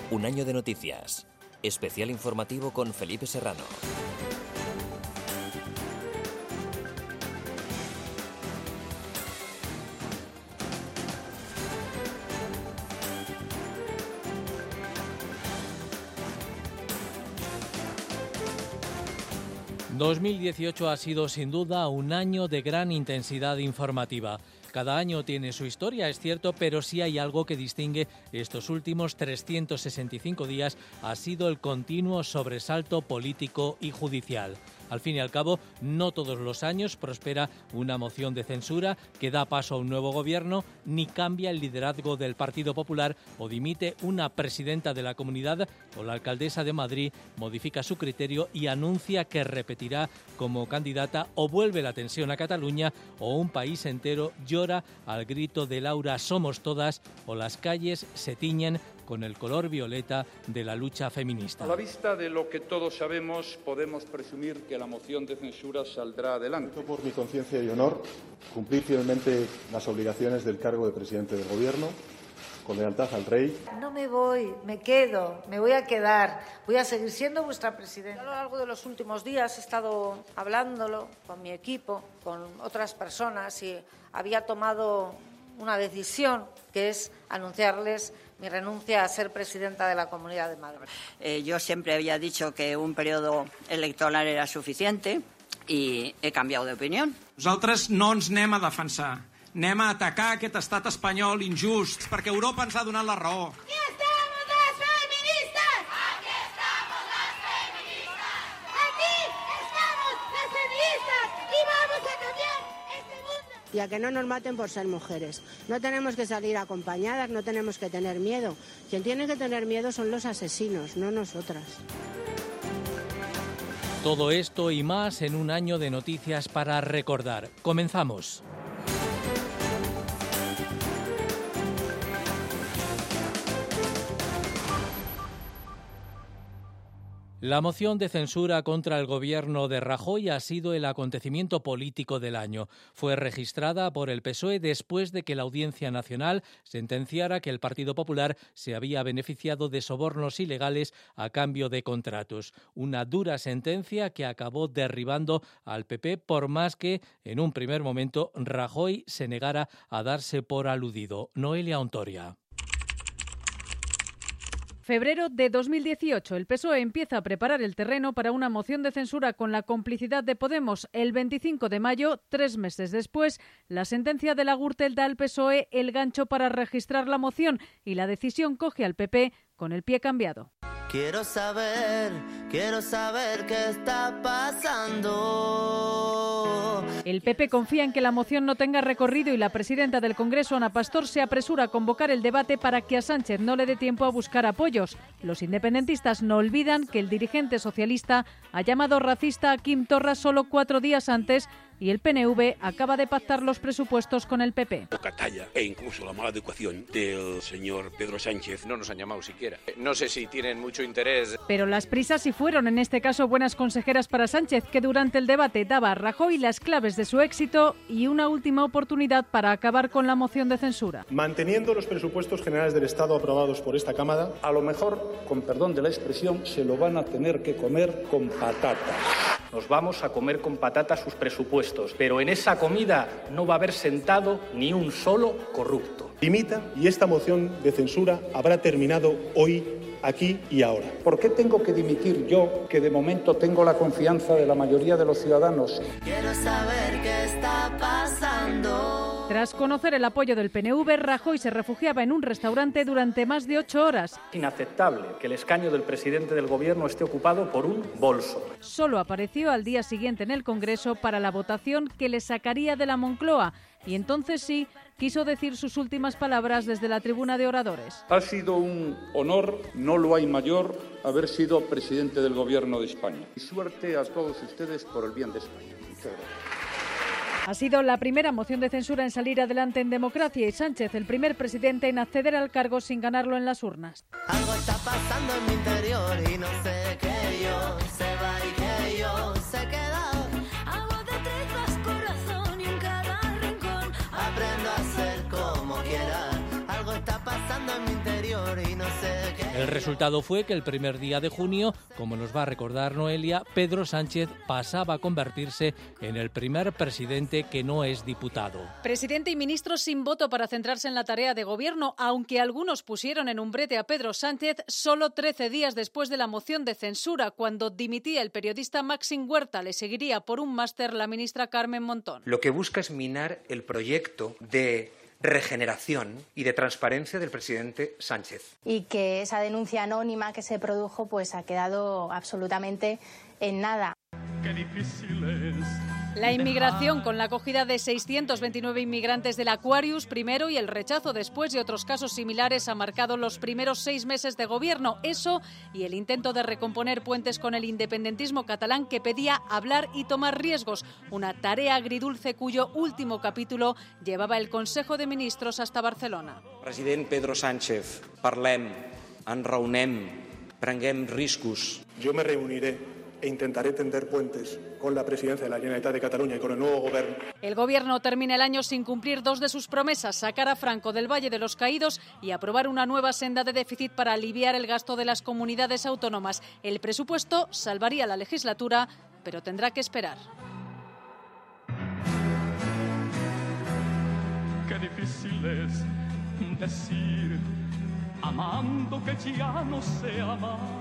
Un año de noticias. Especial informativo con Felipe Serrano. ...2018 ha sido sin duda un año de gran intensidad informativa. Cada año tiene su historia, es cierto, pero sí hay algo que distingue estos últimos 365 días, ha sido el continuo sobresalto político y judicial. Al fin y al cabo, no todos los años prospera una moción de censura que da paso a un nuevo gobierno, ni cambia el liderazgo del Partido Popular o dimite una presidenta de la comunidad o la alcaldesa de Madrid modifica su criterio y anuncia que repetirá como candidata, o vuelve la tensión a Cataluña o un país entero llora al grito de Laura somos todas o las calles se tiñen con el color violeta de la lucha feminista. A la vista de lo que todos sabemos, podemos presumir que la moción de censura saldrá adelante. Por mi conciencia y honor, cumplir fielmente las obligaciones del cargo de presidente del Gobierno, con lealtad al Rey. No me voy, me quedo, me voy a quedar, voy a seguir siendo vuestra presidenta. A lo largo de los últimos días he estado hablándolo con mi equipo, con otras personas y había tomado una decisión que es anunciarles mi renuncia a ser presidenta de la Comunidad de Madrid. Yo siempre había dicho que un periodo electoral era suficiente i he canviat d'opinió. Nosaltres no ens anem a defensar, anem a atacar aquest estat espanyol injust, perquè Europa ens ha donat la raó. ¡Aquí estamos las feministas! ¡Aquí estamos las feministas! ¡Aquí estamos las feministas! ¡Y vamos a cambiar este mundo! Y a que no nos maten por ser mujeres. No tenemos que salir acompañadas, no tenemos que tener miedo. Quien tiene que tener miedo son los asesinos, no nosotras. Todo esto y más en un año de noticias para recordar. Comenzamos. La moción de censura contra el gobierno de Rajoy ha sido el acontecimiento político del año. Fue registrada por el PSOE después de que la Audiencia Nacional sentenciara que el Partido Popular se había beneficiado de sobornos ilegales a cambio de contratos. Una dura sentencia que acabó derribando al PP, por más que, en un primer momento, Rajoy se negara a darse por aludido. Noelia Ontoria. Febrero de 2018, el PSOE empieza a preparar el terreno para una moción de censura con la complicidad de Podemos. El 25 de mayo, 3 meses después, la sentencia de la Gürtel da al PSOE el gancho para registrar la moción y la decisión coge al PP con el pie cambiado. Quiero saber qué está pasando. El PP confía en que la moción no tenga recorrido y la presidenta del Congreso, Ana Pastor, se apresura a convocar el debate para que a Sánchez no le dé tiempo a buscar apoyos. Los independentistas no olvidan que el dirigente socialista ha llamado racista a Quim Torra solo 4 días antes y el PNV acaba de pactar los presupuestos con el PP. Poca talla e incluso la mala educación del señor Pedro Sánchez. No nos han llamado siquiera. No sé si tienen mucho interés. Pero las prisas sí fueron, en este caso, buenas consejeras para Sánchez, que durante el debate daba a Rajoy las claves de su éxito y una última oportunidad para acabar con la moción de censura. Manteniendo los presupuestos generales del Estado aprobados por esta Cámara, A lo mejor, con perdón de la expresión, se lo van a tener que comer con patatas. Nos vamos a comer con patatas sus presupuestos, pero en esa comida no va a haber sentado ni un solo corrupto. dimita y esta moción de censura habrá terminado hoy, aquí y ahora. ¿Por qué tengo que dimitir yo, que de momento tengo la confianza de la mayoría de los ciudadanos? Quiero saber qué está pasando. Tras conocer el apoyo del PNV, Rajoy se refugiaba en un restaurante durante más de 8 horas. Es inaceptable que el escaño del presidente del Gobierno esté ocupado por un bolso. Solo apareció al día siguiente en el Congreso para la votación que le sacaría de la Moncloa. Y entonces sí, quiso decir sus últimas palabras desde la tribuna de oradores. Ha sido un honor, no lo hay mayor, haber sido presidente del Gobierno de España. Y suerte a todos ustedes por el bien de España. Muchas gracias. Ha sido la primera moción de censura en salir adelante en democracia y Sánchez, el primer presidente en acceder al cargo sin ganarlo en las urnas. Algo está pasando en mi interior y no sé que yo se va y que yo se queda. Hago de tripas corazón y en cada rincón Aprendo a ser como quiera. Algo está pasando en mi interior y no sé qué El resultado fue que el primer día de junio, como nos va a recordar Noelia, Pedro Sánchez pasaba a convertirse en el primer presidente que no es diputado. Presidente y ministros sin voto para centrarse en la tarea de gobierno, aunque algunos pusieron en un brete a Pedro Sánchez solo 13 días después de la moción de censura, cuando dimitía el periodista Maxim Huerta. Le seguiría por un máster la ministra Carmen Montón. Lo que busca es minar el proyecto de regeneración y de transparencia del presidente Sánchez. Y que esa denuncia anónima que se produjo pues ha quedado absolutamente en nada. Qué difícil es. La inmigración, con la acogida de 629 inmigrantes del Aquarius primero y el rechazo después y otros casos similares, ha marcado los primeros 6 meses de gobierno. Eso y el intento de recomponer puentes con el independentismo catalán, que pedía hablar y tomar riesgos. Una tarea agridulce cuyo último capítulo llevaba el Consejo de Ministros hasta Barcelona. President Pedro Sánchez, parlem, ens reunem, prenguem riscos. Yo me reuniré e intentaré tender puentes con la presidencia de la Generalitat de Cataluña y con el nuevo gobierno. El gobierno termina el año sin cumplir 2 de sus promesas: sacar a Franco del Valle de los Caídos y aprobar una nueva senda de déficit para aliviar el gasto de las comunidades autónomas. El presupuesto salvaría la legislatura, pero tendrá que esperar. Qué difícil es decir, amando que ya no se ama.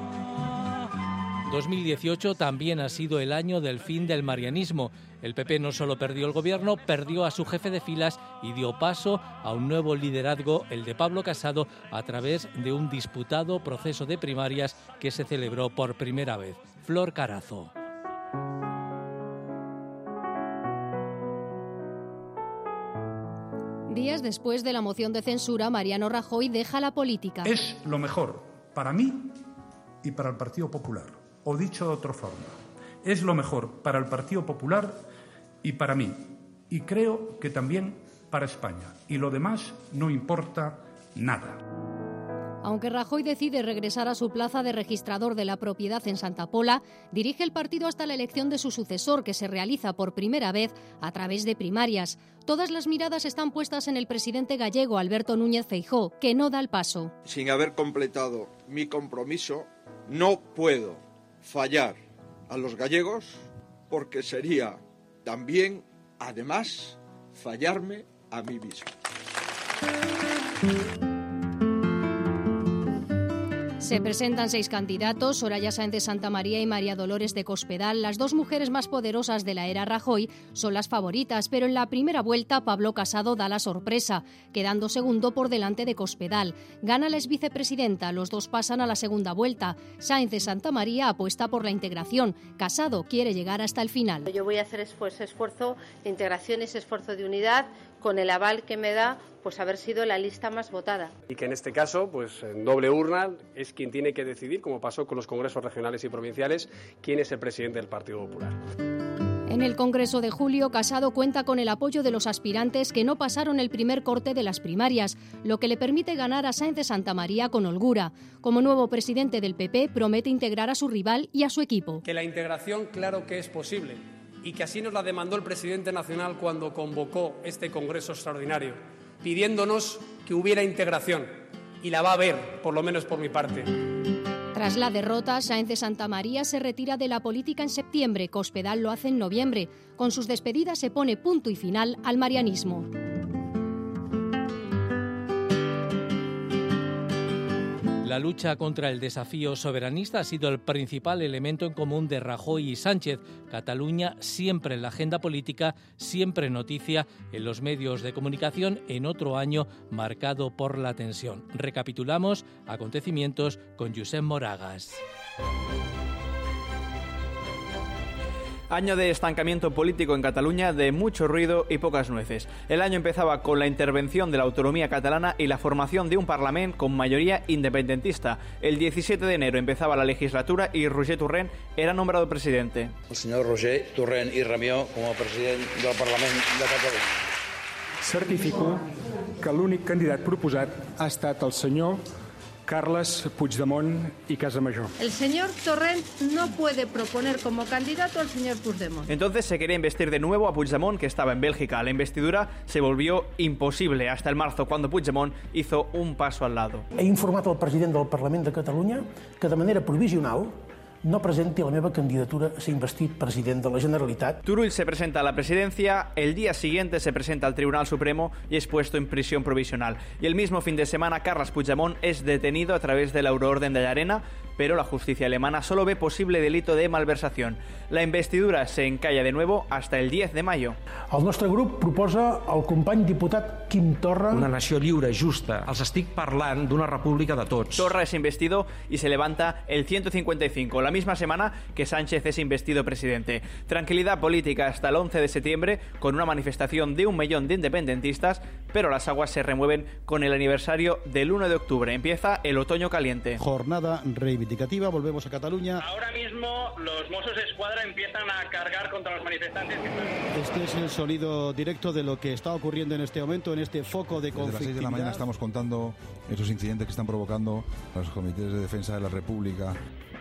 2018 también ha sido el año del fin del marianismo. El PP no solo perdió el gobierno, perdió a su jefe de filas y dio paso a un nuevo liderazgo, el de Pablo Casado, a través de un disputado proceso de primarias que se celebró por primera vez. Flor Carazo. Días después de la moción de censura, Mariano Rajoy deja la política. Es lo mejor para mí y para el Partido Popular. O dicho de otra forma, es lo mejor para el Partido Popular y para mí. Y creo que también para España. Y lo demás no importa nada. Aunque Rajoy decide regresar a su plaza de registrador de la propiedad en Santa Pola, dirige el partido hasta la elección de su sucesor, que se realiza por primera vez a través de primarias. Todas las miradas están puestas en el presidente gallego, Alberto Núñez Feijóo, que no da el paso. Sin haber completado mi compromiso, no puedo fallar a los gallegos, porque sería también, además, fallarme a mí mismo. Se presentan 6 candidatos: Soraya Sáenz de Santamaría y María Dolores de Cospedal. Las 2 mujeres más poderosas de la era Rajoy son las favoritas, pero en la primera vuelta Pablo Casado da la sorpresa, quedando segundo por delante de Cospedal. Gana la exvicepresidenta, los 2 pasan a la segunda vuelta. Sáenz de Santamaría apuesta por la integración. Casado quiere llegar hasta el final. Yo voy a hacer esfuerzo de integración, ese esfuerzo de unidad, con el aval que me da pues haber sido la lista más votada. Y que en este caso, pues en doble urna, es quien tiene que decidir, como pasó con los congresos regionales y provinciales, quién es el presidente del Partido Popular. En el Congreso de julio, Casado cuenta con el apoyo de los aspirantes que no pasaron el primer corte de las primarias, lo que le permite ganar a Sáenz de Santamaría con holgura. Como nuevo presidente del PP, promete integrar a su rival y a su equipo. Que la integración, claro que es posible, y que así nos la demandó el presidente nacional cuando convocó este Congreso extraordinario, pidiéndonos que hubiera integración, y la va a haber, por lo menos por mi parte. Tras la derrota, Sáenz de Santamaría se retira de la política en septiembre, Cospedal lo hace en noviembre. Con sus despedidas se pone punto y final al marianismo. La lucha contra el desafío soberanista ha sido el principal elemento en común de Rajoy y Sánchez. Cataluña siempre en la agenda política, siempre noticia en los medios de comunicación, en otro año marcado por la tensión. Recapitulamos acontecimientos con Josep Moragas. Año de estancamiento político en Cataluña, de mucho ruido y pocas nueces. El año empezaba con la intervención de la autonomía catalana y la formación de un Parlament con mayoría independentista. El 17 de enero empezaba la legislatura y Roger Torrent era nombrado presidente. El senyor Roger Torrent i Ramió com a president del Parlament de Catalunya. Certifico que l'únic candidat proposat ha estat el senyor Carles Puigdemont y Casamajor. El señor Torrent no puede proponer como candidato al señor Puigdemont. Entonces se quería investir de nuevo a Puigdemont, que estaba en Bélgica. La investidura se volvió imposible hasta el marzo, cuando Puigdemont hizo un paso al lado. He informat al president del Parlament de Catalunya que de manera provisional no presenti la meva candidatura a ser investit president de la Generalitat. Turull se presenta a la presidencia, el día siguiente se presenta al Tribunal Supremo y es puesto en prisión provisional. Y el mismo fin de semana Carles Puigdemont es detenido a través de la Euroorden de Llarena, pero la justicia alemana solo ve posible delito de malversación. La investidura se encalla de nuevo hasta el 10 de mayo. El nostre grup proposa al company diputat Quim Torra... Una nació lliure, justa. Els estic parlant d'una república de tots. Torra es investido y se levanta el 155, la misma semana que Sánchez es investido presidente. Tranquilidad política hasta el 11 de septiembre con una manifestación de 1 millón de independentistas, pero las aguas se remueven con el aniversario del 1 de octubre. Empieza el otoño caliente. Jornada reivindicativa, volvemos a Cataluña. Ahora mismo los Mossos d'Esquadra empiezan a cargar contra los manifestantes. Este es el sonido directo de lo que está ocurriendo en este momento, en este foco de conflictividad. Desde las 6 de la mañana estamos contando esos incidentes que están provocando los comités de defensa de la República.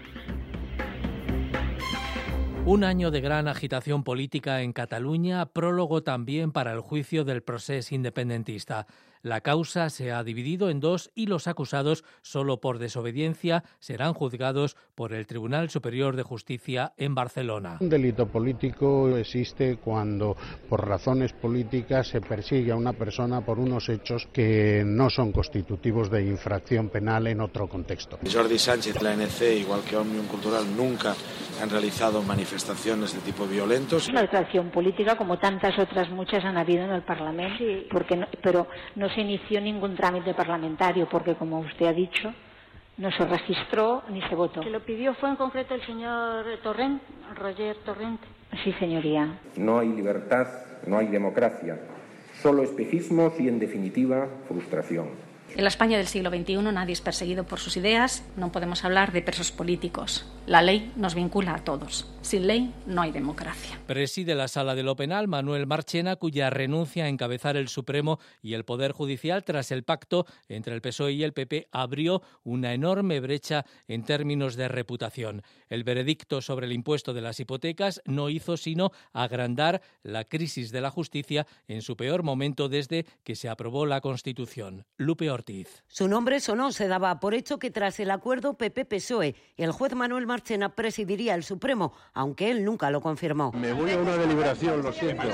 Un año de gran agitación política en Cataluña, prólogo también para el juicio del procés independentista. La causa se ha dividido en dos y los acusados, solo por desobediencia, serán juzgados por el Tribunal Superior de Justicia en Barcelona. Un delito político existe cuando, por razones políticas, se persigue a una persona por unos hechos que no son constitutivos de infracción penal en otro contexto. Jordi Sánchez, la ANC, igual que Òmnium Cultural, nunca han realizado manifestaciones de tipo violentos. Una declaración política, como tantas otras muchas han habido en el Parlamento, pero no se inició ningún trámite parlamentario, porque como usted ha dicho, no se registró ni se votó. ¿Que lo pidió fue en concreto el señor Torrent, Roger Torrent? Sí, señoría. No hay libertad, no hay democracia, solo espejismos y, en definitiva, frustración. En la España del siglo XXI nadie es perseguido por sus ideas, no podemos hablar de presos políticos. La ley nos vincula a todos. Sin ley no hay democracia. Preside la Sala de lo Penal Manuel Marchena, cuya renuncia a encabezar el Supremo y el Poder Judicial tras el pacto entre el PSOE y el PP abrió una enorme brecha en términos de reputación. El veredicto sobre el impuesto de las hipotecas no hizo sino agrandar la crisis de la justicia en su peor momento desde que se aprobó la Constitución. Lupe Ortiz. Su nombre sonó, se daba por hecho que tras el acuerdo PP-PSOE, el juez Manuel Marchena presidiría el Supremo, aunque él nunca lo confirmó. Me voy a una deliberación, lo siento.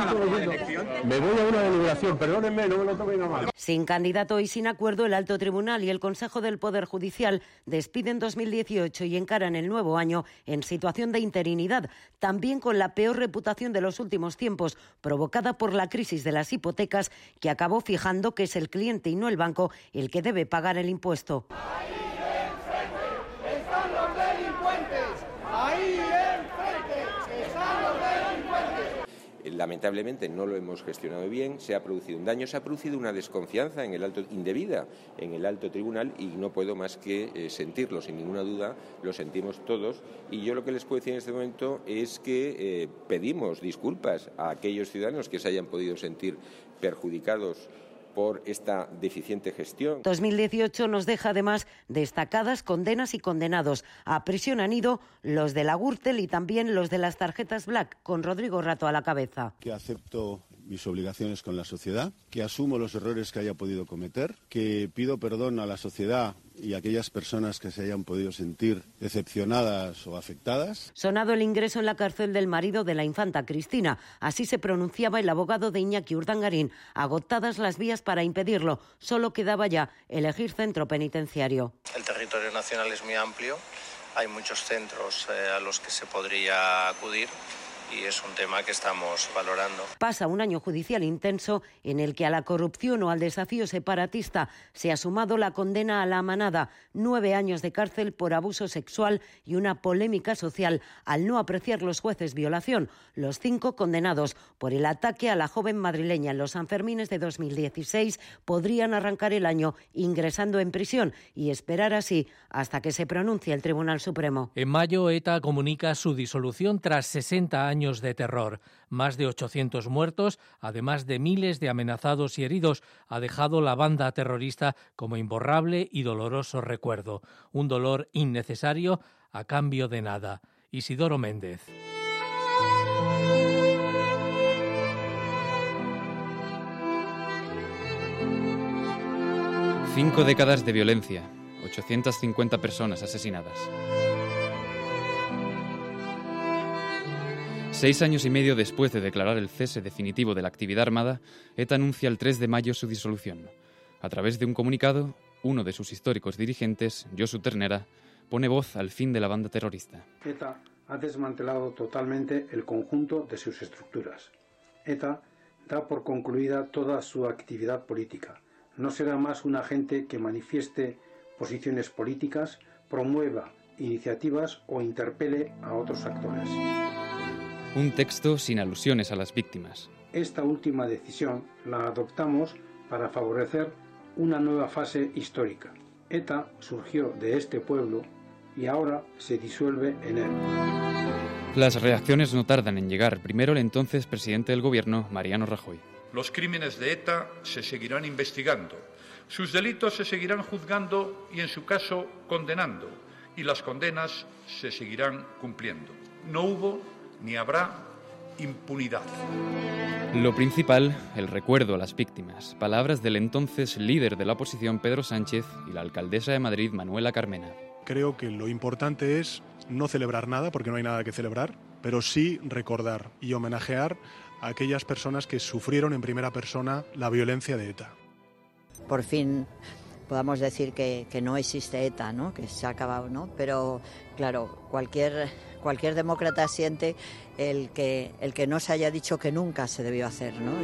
Me voy a una deliberación, perdónenme, no me lo tomen a mal. Sin candidato y sin acuerdo, el Alto Tribunal y el Consejo del Poder Judicial despiden 2018 y encaran el nuevo año en situación de interinidad, también con la peor reputación de los últimos tiempos, provocada por la crisis de las hipotecas, que acabó fijando que es el cliente y no el banco el que debe pagar el impuesto. Ahí enfrente están los delincuentes. Ahí enfrente están los delincuentes. Lamentablemente no lo hemos gestionado bien, se ha producido un daño, se ha producido una desconfianza indebida en el Alto Tribunal y no puedo más que sentirlo, sin ninguna duda, lo sentimos todos y yo lo que les puedo decir en este momento es que pedimos disculpas a aquellos ciudadanos que se hayan podido sentir perjudicados por esta deficiente gestión. 2018 nos deja además destacadas condenas y condenados. A prisión han ido los de la Gürtel y también los de las tarjetas Black, con Rodrigo Rato a la cabeza. Que acepto mis obligaciones con la sociedad, que asumo los errores que haya podido cometer, que pido perdón a la sociedad y a aquellas personas que se hayan podido sentir decepcionadas o afectadas. Sonado el ingreso en la cárcel del marido de la infanta Cristina. Así se pronunciaba el abogado de Iñaki Urdangarín. Agotadas las vías para impedirlo, solo quedaba ya elegir centro penitenciario. El territorio nacional es muy amplio, hay muchos centros a los que se podría acudir. Y es un tema que estamos valorando. Pasa un año judicial intenso en el que a la corrupción o al desafío separatista se ha sumado la condena a la Manada, 9 años de cárcel por abuso sexual y una polémica social al no apreciar los jueces violación. Los 5 condenados por el ataque a la joven madrileña en los Sanfermines de 2016 podrían arrancar el año ingresando en prisión y esperar así hasta que se pronuncie el Tribunal Supremo. En mayo, ETA comunica su disolución tras 60 años años de terror. Más de 800 muertos, además de miles de amenazados y heridos, ha dejado la banda terrorista como imborrable y doloroso recuerdo. Un dolor innecesario a cambio de nada. Isidoro Méndez. Cinco décadas de violencia, 850 personas asesinadas. 6 años y medio después de declarar el cese definitivo de la actividad armada, ETA anuncia el 3 de mayo su disolución. A través de un comunicado, uno de sus históricos dirigentes, Josu Ternera, pone voz al fin de la banda terrorista. ETA ha desmantelado totalmente el conjunto de sus estructuras. ETA da por concluida toda su actividad política. No será más un agente que manifieste posiciones políticas, promueva iniciativas o interpele a otros actores. Un texto sin alusiones a las víctimas. Esta última decisión la adoptamos para favorecer una nueva fase histórica. ETA surgió de este pueblo y ahora se disuelve en él. Las reacciones no tardan en llegar. Primero el entonces presidente del gobierno, Mariano Rajoy. Los crímenes de ETA se seguirán investigando, sus delitos se seguirán juzgando y, en su caso, condenando, y las condenas se seguirán cumpliendo. No hubo ni habrá impunidad. Lo principal, el recuerdo a las víctimas. Palabras del entonces líder de la oposición, Pedro Sánchez, y la alcaldesa de Madrid, Manuela Carmena. Creo que lo importante es no celebrar nada, porque no hay nada que celebrar, pero sí recordar y homenajear a aquellas personas que sufrieron en primera persona la violencia de ETA. Por fin podamos decir que no existe ETA, ¿no? Que se ha acabado, ¿no? Pero claro, cualquier demócrata siente el que no se haya dicho que nunca se debió hacer, ¿no?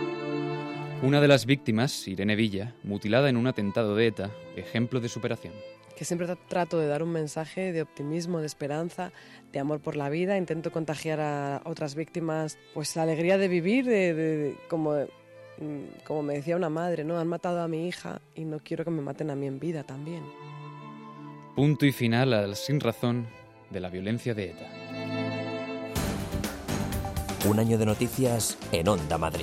Una de las víctimas, Irene Villa, mutilada en un atentado de ETA, ejemplo de superación. Que siempre trato de dar un mensaje de optimismo, de esperanza, de amor por la vida. Intento contagiar a otras víctimas pues la alegría de vivir, como me decía una madre, ¿no? Han matado a mi hija y no quiero que me maten a mí en vida también. Punto y final al sin razón de la violencia de ETA. Un año de noticias en Onda Madrid.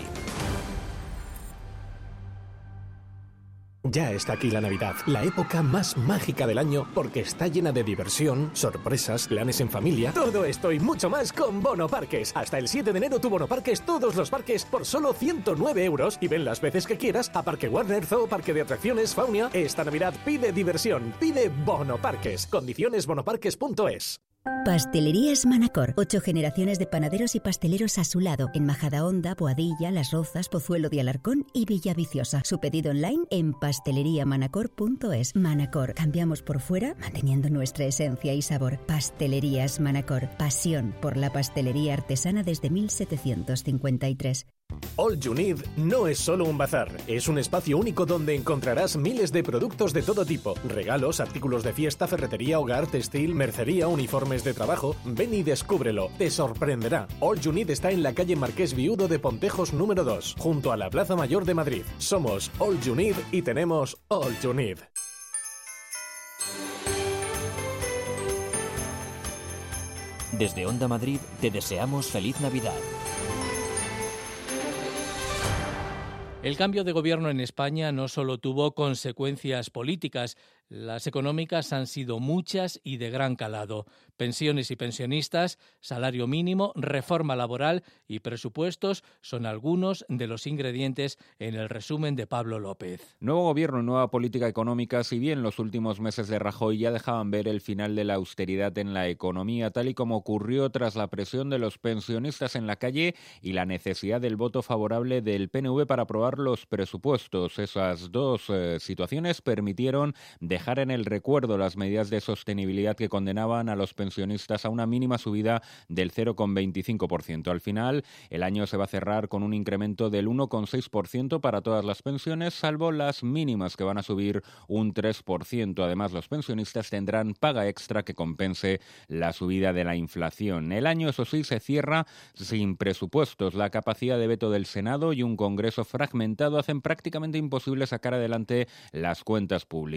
Ya está aquí la Navidad, la época más mágica del año porque está llena de diversión, sorpresas, planes en familia. Todo esto y mucho más con Bono Parques. Hasta el 7 de enero tu Bono Parques, todos los parques por solo 109 euros y ven las veces que quieras a Parque Warner, Zoo, Parque de Atracciones, Faunia. Esta Navidad pide diversión, pide Bono Parques. Condiciones bonoparques.es. Pastelerías Manacor. 8 generaciones de panaderos y pasteleros a su lado. En Majadahonda, Boadilla, Las Rozas, Pozuelo de Alarcón y Villaviciosa. Su pedido online en pasteleriamanacor.es. Manacor. Cambiamos por fuera, manteniendo nuestra esencia y sabor. Pastelerías Manacor. Pasión por la pastelería artesana desde 1753. All You Need no es solo un bazar, es un espacio único donde encontrarás miles de productos de todo tipo, regalos, artículos de fiesta, ferretería, hogar, textil, mercería, uniformes de trabajo. Ven y descúbrelo, te sorprenderá. All You Need está en la calle Marqués Viudo de Pontejos número 2, junto a la Plaza Mayor de Madrid. Somos All You Need y tenemos All You Need. Desde Onda Madrid te deseamos feliz Navidad. El cambio de gobierno en España no solo tuvo consecuencias políticas, las económicas han sido muchas y de gran calado. Pensiones y pensionistas, salario mínimo, reforma laboral y presupuestos son algunos de los ingredientes en el resumen de Pablo López. Nuevo gobierno, nueva política económica. Si bien los últimos meses de Rajoy ya dejaban ver el final de la austeridad en la economía, tal y como ocurrió tras la presión de los pensionistas en la calle y la necesidad del voto favorable del PNV para aprobar los presupuestos. Esas dos situaciones permitieron dejar en el recuerdo las medidas de sostenibilidad que condenaban a los pensionistas a una mínima subida del 0,25%. Al final, el año se va a cerrar con un incremento del 1,6% para todas las pensiones, salvo las mínimas que van a subir un 3%. Además, los pensionistas tendrán paga extra que compense la subida de la inflación. El año, eso sí, se cierra sin presupuestos. La capacidad de veto del Senado y un Congreso fragmentado hacen prácticamente imposible sacar adelante las cuentas públicas. La duda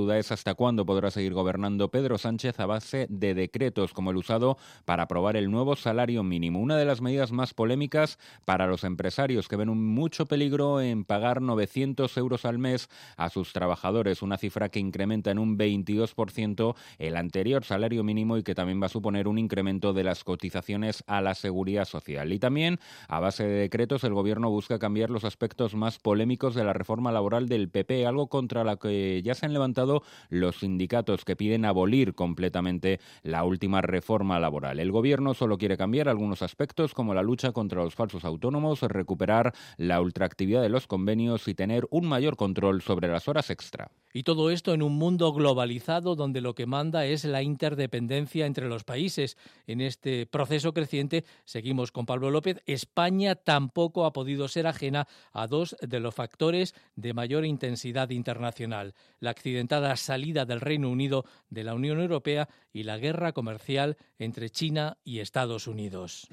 duda es hasta cuándo podrá seguir gobernando Pedro Sánchez a base de decretos como el usado para aprobar el nuevo salario mínimo. Una de las medidas más polémicas para los empresarios que ven mucho peligro en pagar 900 euros al mes a sus trabajadores, una cifra que incrementa en un 22% el anterior salario mínimo y que también va a suponer un incremento de las cotizaciones a la Seguridad Social. Y también, a base de decretos, el Gobierno busca cambiar los aspectos más polémicos de la reforma laboral del PP, algo contra la que ya se han levantado los sindicatos que piden abolir completamente la última reforma laboral. El Gobierno solo quiere cambiar algunos aspectos como la lucha contra los falsos autónomos, recuperar la ultraactividad de los convenios y tener un mayor control sobre las horas extra. Y todo esto en un mundo globalizado donde lo que manda es la interdependencia entre los países. En este proceso creciente, seguimos con Pablo López, España tampoco ha podido ser ajena a dos de los factores de mayor intensidad internacional: la accidentada salida del Reino Unido de la Unión Europea y la guerra comercial entre China y Estados Unidos.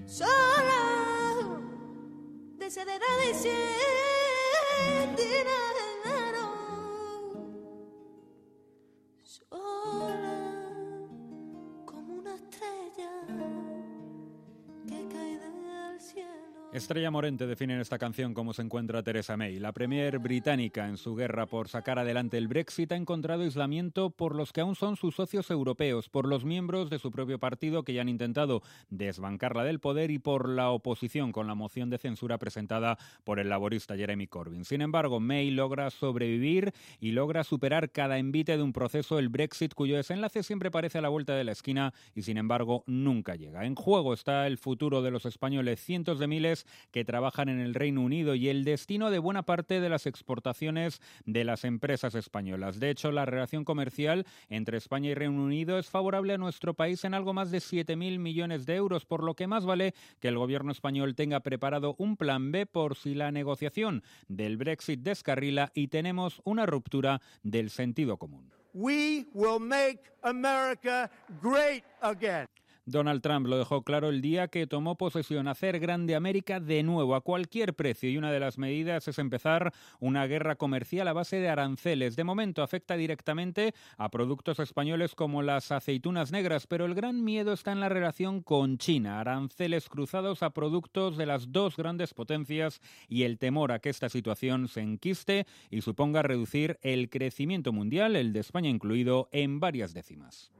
Estrella Morente define en esta canción cómo se encuentra Theresa May. La premier británica, en su guerra por sacar adelante el Brexit, ha encontrado aislamiento por los que aún son sus socios europeos, por los miembros de su propio partido que ya han intentado desbancarla del poder y por la oposición con la moción de censura presentada por el laborista Jeremy Corbyn. Sin embargo, May logra sobrevivir y logra superar cada envite de un proceso, el Brexit, cuyo desenlace siempre parece a la vuelta de la esquina y, sin embargo, nunca llega. En juego está el futuro de los españoles, cientos de miles que trabajan en el Reino Unido y el destino de buena parte de las exportaciones de las empresas españolas. De hecho, la relación comercial entre España y Reino Unido es favorable a nuestro país en algo más de 7.000 millones de euros, por lo que más vale que el gobierno español tenga preparado un plan B por si la negociación del Brexit descarrila y tenemos una ruptura del sentido común. We will make America great again. Donald Trump lo dejó claro el día que tomó posesión: hacer grande América de nuevo a cualquier precio, y una de las medidas es empezar una guerra comercial a base de aranceles. De momento afecta directamente a productos españoles como las aceitunas negras, pero el gran miedo está en la relación con China: aranceles cruzados a productos de las dos grandes potencias y el temor a que esta situación se enquiste y suponga reducir el crecimiento mundial, el de España incluido, en varias décimas.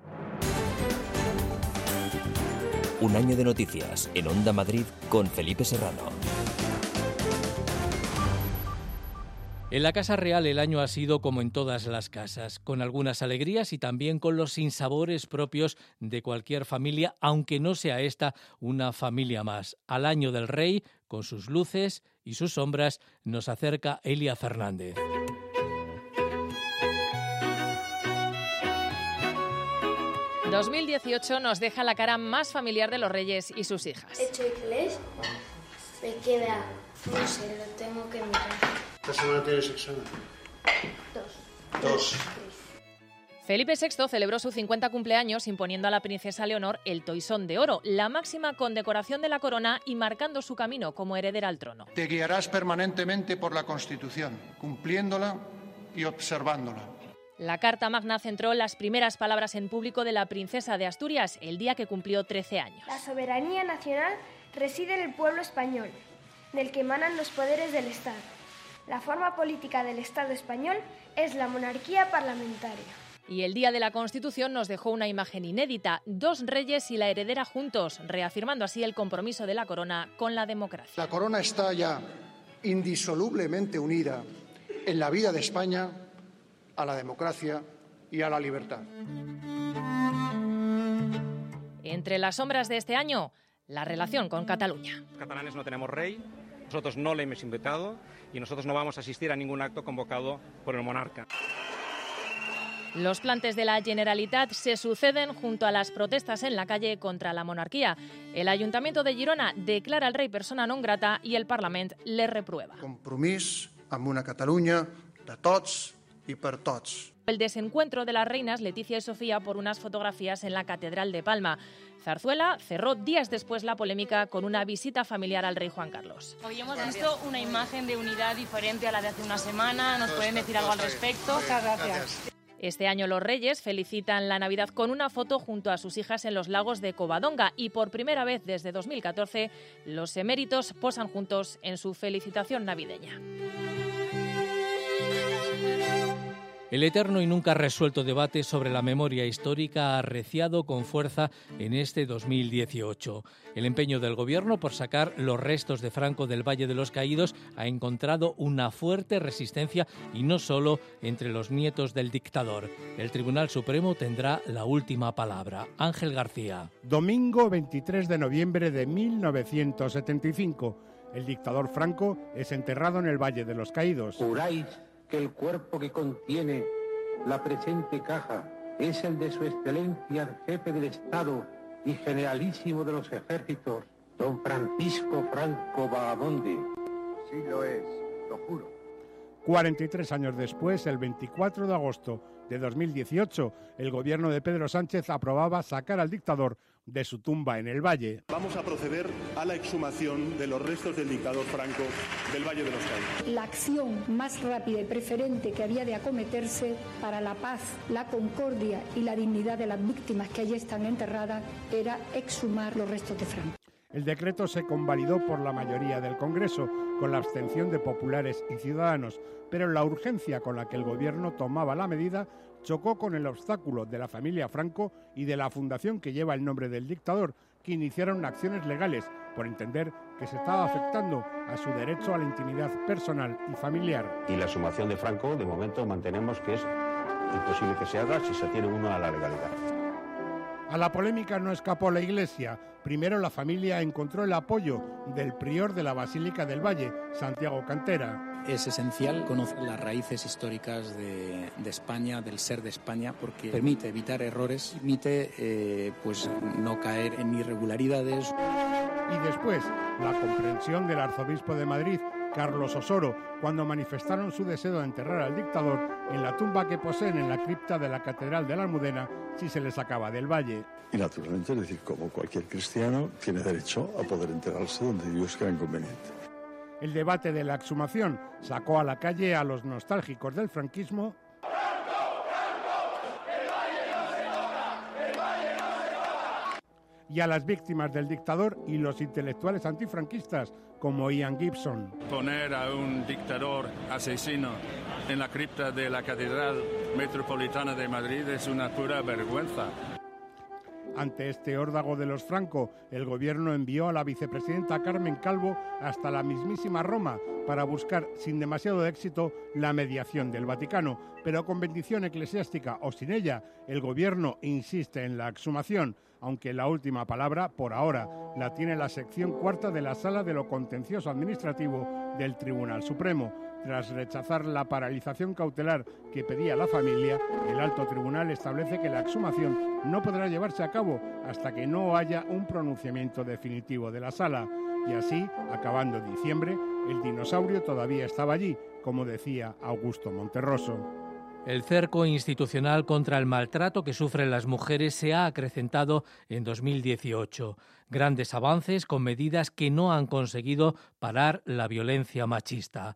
Un año de noticias en Onda Madrid con Felipe Serrano. En la Casa Real el año ha sido como en todas las casas, con algunas alegrías y también con los sinsabores propios de cualquier familia, aunque no sea esta una familia más. Al año del Rey, con sus luces y sus sombras, nos acerca Elia Fernández. En 2018 nos deja la cara más familiar de los Reyes y sus hijas. He hecho inglés, me queda, no sé, lo tengo que mirar. ¿Esta semana tienes examen? Dos. Felipe VI celebró su 50 cumpleaños imponiendo a la princesa Leonor el toisón de oro, la máxima condecoración de la corona, y marcando su camino como heredera al trono. Te guiarás permanentemente por la Constitución, cumpliéndola y observándola. La Carta Magna centró las primeras palabras en público de la princesa de Asturias el día que cumplió 13 años. La soberanía nacional reside en el pueblo español, del que emanan los poderes del Estado. La forma política del Estado español es la monarquía parlamentaria. Y el día de la Constitución nos dejó una imagen inédita: dos reyes y la heredera juntos, reafirmando así el compromiso de la corona con la democracia. La corona está ya indisolublemente unida en la vida de España a la democracia y a la libertad. Entre las sombras de este año, la relación con Cataluña. Los catalanes no tenemos rey, nosotros no le hemos invitado y nosotros no vamos a asistir a ningún acto convocado por el monarca. Los plantes de la Generalitat se suceden junto a las protestas en la calle contra la monarquía. El Ayuntamiento de Girona declara al rey persona non grata y el Parlament le reprueba. Compromís amb una Catalunya de tots y per tots. El desencuentro de las reinas Leticia y Sofía por unas fotografías en la Catedral de Palma. Zarzuela cerró días después la polémica con una visita familiar al rey Juan Carlos. Hoy hemos visto una imagen de unidad diferente a la de hace una semana. ¿Nos pueden decir algo al respecto? Muchas gracias. Este año los Reyes felicitan la Navidad con una foto junto a sus hijas en los lagos de Covadonga y por primera vez desde 2014 los eméritos posan juntos en su felicitación navideña. El eterno y nunca resuelto debate sobre la memoria histórica ha arreciado con fuerza en este 2018. El empeño del Gobierno por sacar los restos de Franco del Valle de los Caídos ha encontrado una fuerte resistencia y no solo entre los nietos del dictador. El Tribunal Supremo tendrá la última palabra. Ángel García. Domingo 23 de noviembre de 1975. El dictador Franco es enterrado en el Valle de los Caídos. Juráis que el cuerpo que contiene la presente caja es el de su excelencia el jefe del Estado y generalísimo de los ejércitos, don Francisco Franco Vagamonde. Sí lo es, lo juro. 43 años después, el 24 de agosto de 2018, el gobierno de Pedro Sánchez aprobaba sacar al dictador de su tumba en el Valle. Vamos a proceder a la exhumación de los restos del dictador Franco del Valle de los Caídos. La acción más rápida y preferente que había de acometerse para la paz, la concordia y la dignidad de las víctimas que allí están enterradas era exhumar los restos de Franco. El decreto se convalidó por la mayoría del Congreso, con la abstención de populares y ciudadanos, pero la urgencia con la que el Gobierno tomaba la medida chocó con el obstáculo de la familia Franco y de la fundación que lleva el nombre del dictador, que iniciaron acciones legales por entender que se estaba afectando a su derecho a la intimidad personal y familiar. Y la exhumación de Franco, de momento, mantenemos que es imposible que se haga si se tiene uno a la legalidad. A la polémica no escapó la Iglesia. Primero la familia encontró el apoyo del prior de la Basílica del Valle, Santiago Cantera. Es esencial conocer las raíces históricas de España, del ser de España, porque permite evitar errores, permite no caer en irregularidades. Y después, la comprensión del arzobispo de Madrid, Carlos Osoro, cuando manifestaron su deseo de enterrar al dictador en la tumba que poseen en la cripta de la Catedral de la Almudena si se les sacaba del Valle. Y naturalmente, es decir, como cualquier cristiano, tiene derecho a poder enterrarse donde Dios crea conveniente. El debate de la exhumación sacó a la calle a los nostálgicos del franquismo y a las víctimas del dictador y los intelectuales antifranquistas como Ian Gibson. Poner a un dictador asesino en la cripta de la Catedral Metropolitana de Madrid es una pura vergüenza. Ante este órdago de los Franco, el Gobierno envió a la vicepresidenta Carmen Calvo hasta la mismísima Roma para buscar, sin demasiado éxito, la mediación del Vaticano. Pero con bendición eclesiástica o sin ella, el Gobierno insiste en la exhumación, aunque la última palabra, por ahora, la tiene la sección cuarta de la Sala de lo Contencioso Administrativo del Tribunal Supremo. Tras rechazar la paralización cautelar que pedía la familia, el alto tribunal establece que la exhumación no podrá llevarse a cabo hasta que no haya un pronunciamiento definitivo de la Sala. Y así, acabando diciembre, el dinosaurio todavía estaba allí, como decía Augusto Monterroso. El cerco institucional contra el maltrato que sufren las mujeres se ha acrecentado en 2018. Grandes avances con medidas que no han conseguido parar la violencia machista.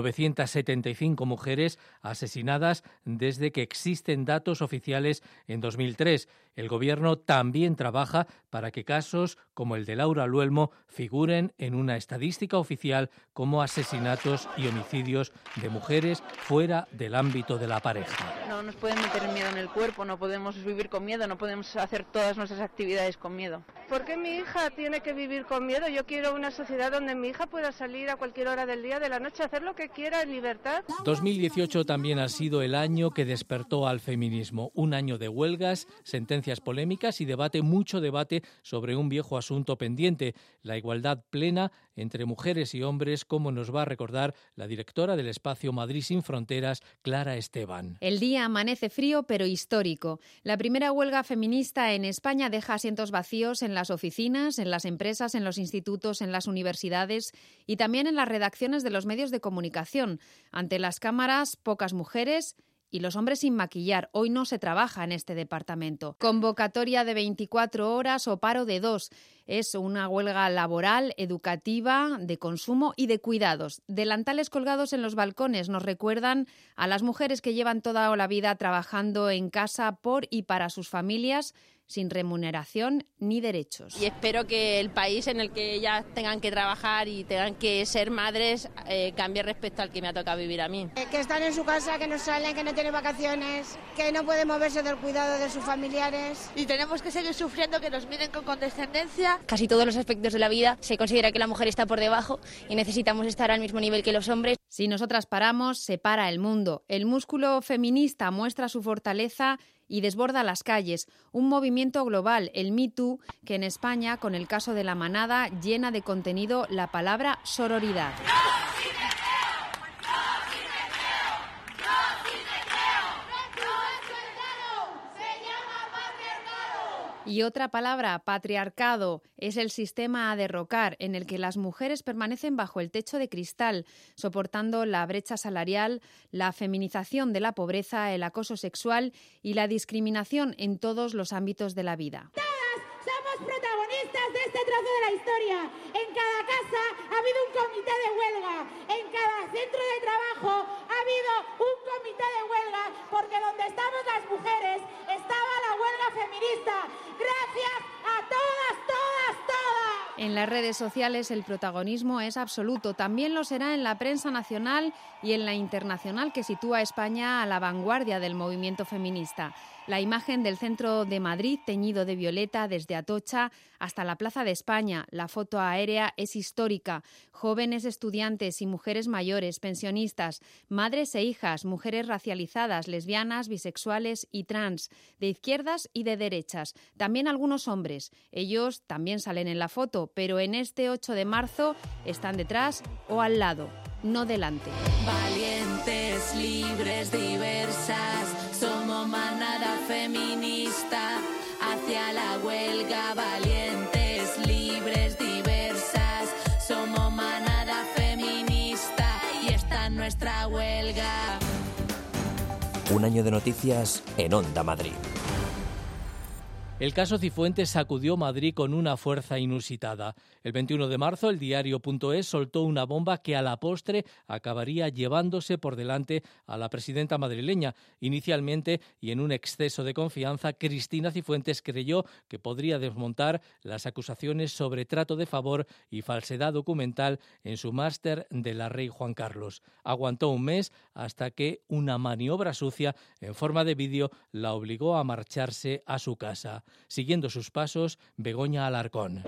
975 mujeres asesinadas desde que existen datos oficiales en 2003. El Gobierno también trabaja para que casos como el de Laura Luelmo figuren en una estadística oficial como asesinatos y homicidios de mujeres fuera del ámbito de la pareja. No nos pueden meter miedo en el cuerpo, no podemos vivir con miedo, no podemos hacer todas nuestras actividades con miedo. ¿Por qué mi hija tiene que vivir con miedo? Yo quiero una sociedad donde mi hija pueda salir a cualquier hora del día, de la noche, hacer lo que quiera en libertad. 2018 también ha sido el año que despertó al feminismo. Un año de huelgas, sentencias polémicas y mucho debate sobre un viejo asunto pendiente, la igualdad plena entre mujeres y hombres, como nos va a recordar la directora del espacio Madrid Sin Fronteras, Clara Esteban. El día amanece frío pero histórico. La primera huelga feminista en España deja asientos vacíos en las oficinas, en las empresas, en los institutos, en las universidades y también en las redacciones de los medios de comunicación. Ante las cámaras, pocas mujeres Y los hombres sin maquillar. Hoy no se trabaja en este departamento. Convocatoria de 24 horas o paro de 2. Es una huelga laboral, educativa, de consumo y de cuidados. Delantales colgados en los balcones nos recuerdan a las mujeres que llevan toda la vida trabajando en casa por y para sus familias, sin remuneración ni derechos. Y espero que el país en el que ellas tengan que trabajar y tengan que ser madres cambie respecto al que me ha tocado vivir a mí. Que están en su casa, que no salen, que no tienen vacaciones, que no pueden moverse del cuidado de sus familiares. Y tenemos que seguir sufriendo, que nos miren con condescendencia. Casi todos los aspectos de la vida se considera que la mujer está por debajo y necesitamos estar al mismo nivel que los hombres. Si nosotras paramos, se para el mundo. El músculo feminista muestra su fortaleza y desborda las calles. Un movimiento global, el Me Too, que en España, con el caso de La Manada, llena de contenido la palabra sororidad. Y otra palabra, patriarcado, es el sistema a derrocar en el que las mujeres permanecen bajo el techo de cristal, soportando la brecha salarial, la feminización de la pobreza, el acoso sexual y la discriminación en todos los ámbitos de la vida. Somos protagonistas de este trozo de la historia. En cada casa ha habido un comité de huelga. En cada centro de trabajo ha habido un comité de huelga, porque donde estamos las mujeres estaba la huelga feminista. Gracias a todas, todas, todas. En las redes sociales el protagonismo es absoluto. También lo será en la prensa nacional y en la internacional, que sitúa a España a la vanguardia del movimiento feminista. La imagen del centro de Madrid, teñido de violeta desde Atocha hasta la Plaza de España. La foto aérea es histórica. Jóvenes estudiantes y mujeres mayores, pensionistas, madres e hijas, mujeres racializadas, lesbianas, bisexuales y trans, de izquierdas y de derechas. También algunos hombres. Ellos también salen en la foto, pero en este 8 de marzo están detrás o al lado, no delante. Valientes, libres, diversas, somos manada feminista, hacia la huelga. Valientes, libres, diversas, somos manada feminista y esta es nuestra huelga. Un año de noticias en Onda Madrid. El caso Cifuentes sacudió Madrid con una fuerza inusitada. El 21 de marzo, el diario.es soltó una bomba que a la postre acabaría llevándose por delante a la presidenta madrileña. Inicialmente, y en un exceso de confianza, Cristina Cifuentes creyó que podría desmontar las acusaciones sobre trato de favor y falsedad documental en su máster de la Rey Juan Carlos. Aguantó un mes hasta que una maniobra sucia en forma de vídeo la obligó a marcharse a su casa. Siguiendo sus pasos, Begoña Alarcón.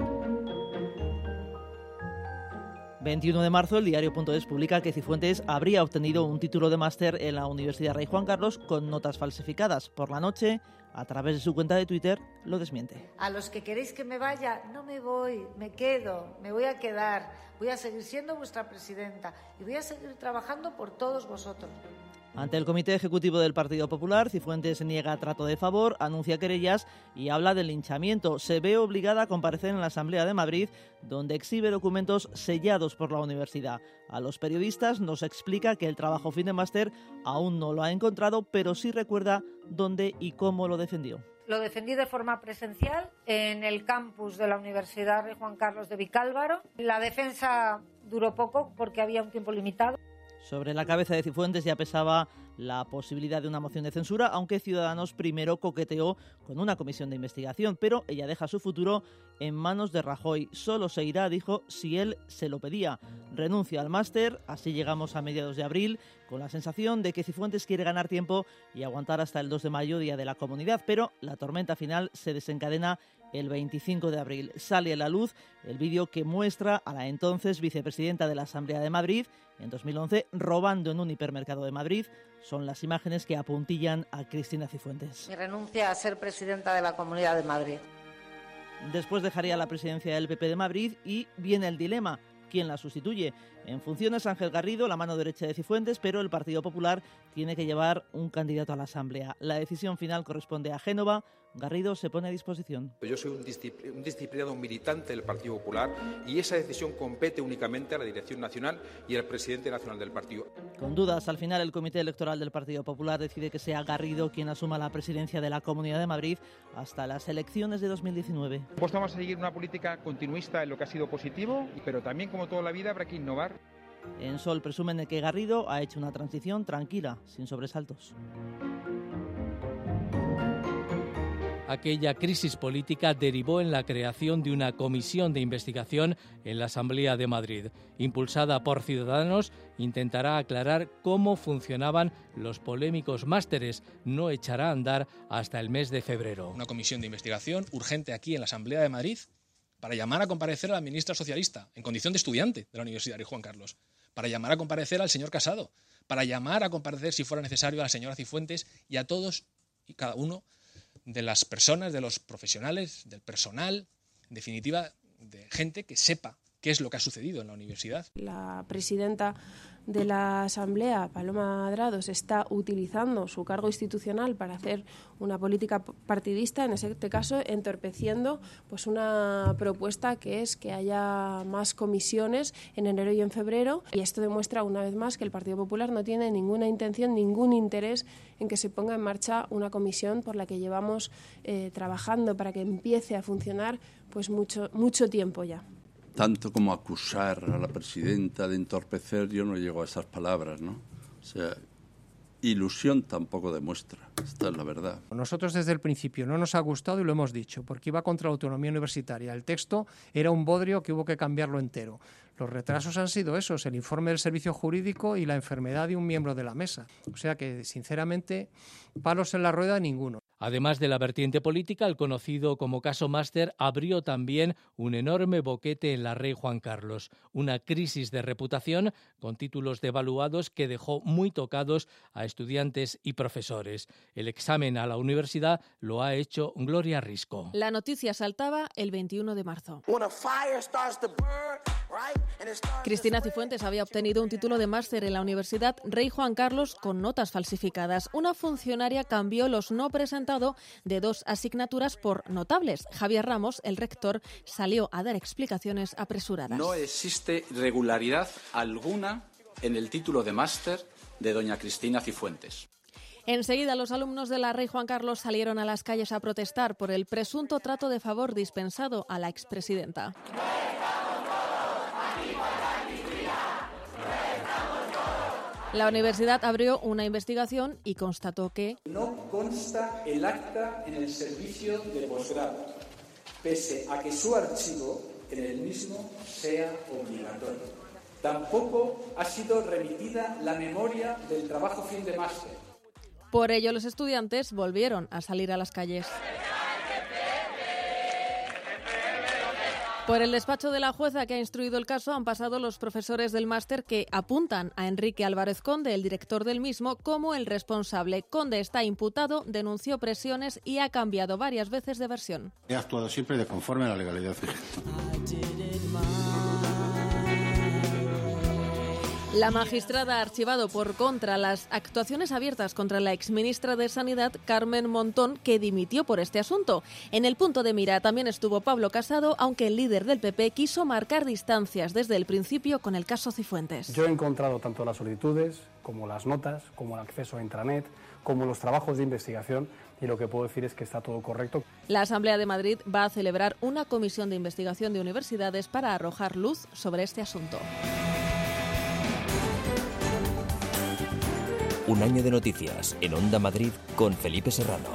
21 de marzo, el diario.es publica que Cifuentes habría obtenido un título de máster en la Universidad Rey Juan Carlos con notas falsificadas. Por la noche, a través de su cuenta de Twitter, lo desmiente. A los que queréis que me vaya, no me voy, me quedo, me voy a quedar. Voy a seguir siendo vuestra presidenta y voy a seguir trabajando por todos vosotros. Ante el Comité Ejecutivo del Partido Popular, Cifuentes niega trato de favor, anuncia querellas y habla del linchamiento. Se ve obligada a comparecer en la Asamblea de Madrid, donde exhibe documentos sellados por la universidad. A los periodistas nos explica que el trabajo fin de máster aún no lo ha encontrado, pero sí recuerda dónde y cómo lo defendió. Lo defendí de forma presencial en el campus de la Universidad Rey Juan Carlos de Vicálvaro. La defensa duró poco porque había un tiempo limitado. Sobre la cabeza de Cifuentes ya pesaba la posibilidad de una moción de censura, aunque Ciudadanos primero coqueteó con una comisión de investigación, pero ella deja su futuro en manos de Rajoy. Solo se irá, dijo, si él se lo pedía. Renuncia al máster, así llegamos a mediados de abril, con la sensación de que Cifuentes quiere ganar tiempo y aguantar hasta el 2 de mayo, Día de la Comunidad, pero la tormenta final se desencadena el 25 de abril. Sale a la luz el vídeo que muestra a la entonces vicepresidenta de la Asamblea de Madrid, en 2011, robando en un hipermercado de Madrid. Son las imágenes que apuntillan a Cristina Cifuentes. Mi renuncia a ser presidenta de la Comunidad de Madrid. Después dejaría la presidencia del PP de Madrid y viene el dilema. ¿Quién la sustituye? En funciones Ángel Garrido, la mano derecha de Cifuentes, pero el Partido Popular tiene que llevar un candidato a la Asamblea. La decisión final corresponde a Génova, Garrido se pone a disposición. Yo soy un disciplinado militante del Partido Popular y esa decisión compete únicamente a la Dirección Nacional y al presidente nacional del partido. Con dudas, al final el Comité Electoral del Partido Popular decide que sea Garrido quien asuma la presidencia de la Comunidad de Madrid hasta las elecciones de 2019. Pues vamos a seguir una política continuista en lo que ha sido positivo, pero también, como toda la vida, habrá que innovar. En Sol presumen de que Garrido ha hecho una transición tranquila, sin sobresaltos. Aquella crisis política derivó en la creación de una comisión de investigación en la Asamblea de Madrid. Impulsada por Ciudadanos, intentará aclarar cómo funcionaban los polémicos másteres. No echará a andar hasta el mes de febrero. Una comisión de investigación urgente aquí en la Asamblea de Madrid para llamar a comparecer a la ministra socialista, en condición de estudiante de la Universidad Rey Juan Carlos, para llamar a comparecer al señor Casado, para llamar a comparecer, si fuera necesario, a la señora Cifuentes y a todos y cada uno de las personas, de los profesionales, del personal, en definitiva, de gente que sepa qué es lo que ha sucedido en la universidad. La presidenta de la Asamblea, Paloma Adrados, está utilizando su cargo institucional para hacer una política partidista, en este caso entorpeciendo pues una propuesta que es que haya más comisiones en enero y en febrero, y esto demuestra una vez más que el Partido Popular no tiene ninguna intención, ningún interés en que se ponga en marcha una comisión por la que llevamos trabajando para que empiece a funcionar pues mucho tiempo ya. Tanto como acusar a la presidenta de entorpecer, yo no llego a esas palabras, ¿no? O sea, ilusión tampoco demuestra, esta es la verdad. Nosotros desde el principio no nos ha gustado y lo hemos dicho, porque iba contra la autonomía universitaria. El texto era un bodrio que hubo que cambiarlo entero. Los retrasos han sido esos, el informe del servicio jurídico y la enfermedad de un miembro de la mesa. O sea que, sinceramente, palos en la rueda ninguno. Además de la vertiente política, el conocido como caso Máster abrió también un enorme boquete en la Rey Juan Carlos, una crisis de reputación con títulos devaluados que dejó muy tocados a estudiantes y profesores. El examen a la universidad lo ha hecho Gloria Risco. La noticia saltaba el 21 de marzo. Cristina Cifuentes había obtenido un título de máster en la Universidad Rey Juan Carlos con notas falsificadas. Una funcionaria cambió los no presentados de 2 asignaturas por notables. Javier Ramos, el rector, salió a dar explicaciones apresuradas. No existe irregularidad alguna en el título de máster de doña Cristina Cifuentes. Enseguida los alumnos de la Rey Juan Carlos salieron a las calles a protestar por el presunto trato de favor dispensado a la expresidenta. La universidad abrió una investigación y constató que no consta el acta en el servicio de posgrado, pese a que su archivo en el mismo sea obligatorio. Tampoco ha sido remitida la memoria del trabajo fin de máster. Por ello, los estudiantes volvieron a salir a las calles. Por el despacho de la jueza que ha instruido el caso han pasado los profesores del máster que apuntan a Enrique Álvarez Conde, el director del mismo, como el responsable. Conde está imputado, denunció presiones y ha cambiado varias veces de versión. He actuado siempre de conforme a la legalidad vigente. La magistrada ha archivado por contra las actuaciones abiertas contra la exministra de Sanidad, Carmen Montón, que dimitió por este asunto. En el punto de mira también estuvo Pablo Casado, aunque el líder del PP quiso marcar distancias desde el principio con el caso Cifuentes. Yo he encontrado tanto las solicitudes, como las notas, como el acceso a intranet, como los trabajos de investigación, y lo que puedo decir es que está todo correcto. La Asamblea de Madrid va a celebrar una comisión de investigación de universidades para arrojar luz sobre este asunto. Un año de noticias en Onda Madrid con Felipe Serrano.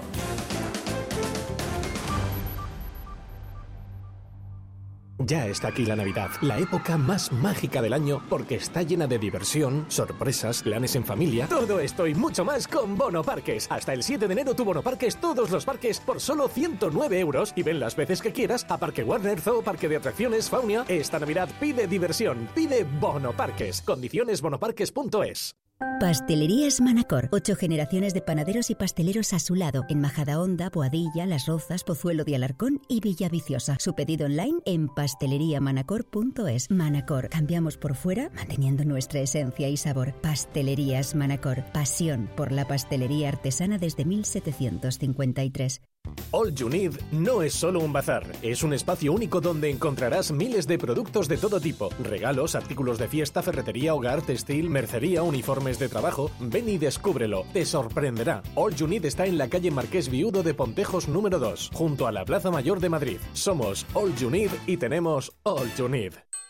Ya está aquí la Navidad, la época más mágica del año porque está llena de diversión, sorpresas, planes en familia. Todo esto y mucho más con Bono Parques. Hasta el 7 de enero tu Bono Parques, todos los parques por solo 109 € y ven las veces que quieras a Parque Warner, Zoo, Parque de Atracciones, Faunia. Esta Navidad pide diversión, pide Bono Parques. Condiciones bonoparques.es. Pastelerías Manacor. 8 generaciones de panaderos y pasteleros a su lado. En Majadahonda, Boadilla, Las Rozas, Pozuelo de Alarcón y Villaviciosa. Su pedido online en pasteleriamanacor.es. Manacor. Cambiamos por fuera, manteniendo nuestra esencia y sabor. Pastelerías Manacor. Pasión por la pastelería artesana desde 1753. All You Need no es solo un bazar, es un espacio único donde encontrarás miles de productos de todo tipo, regalos, artículos de fiesta, ferretería, hogar, textil, mercería, uniformes de trabajo. Ven y descúbrelo, te sorprenderá. All You Need está en la calle Marqués Viudo de Pontejos número 2, junto a la Plaza Mayor de Madrid. Somos All You Need y tenemos All You Need.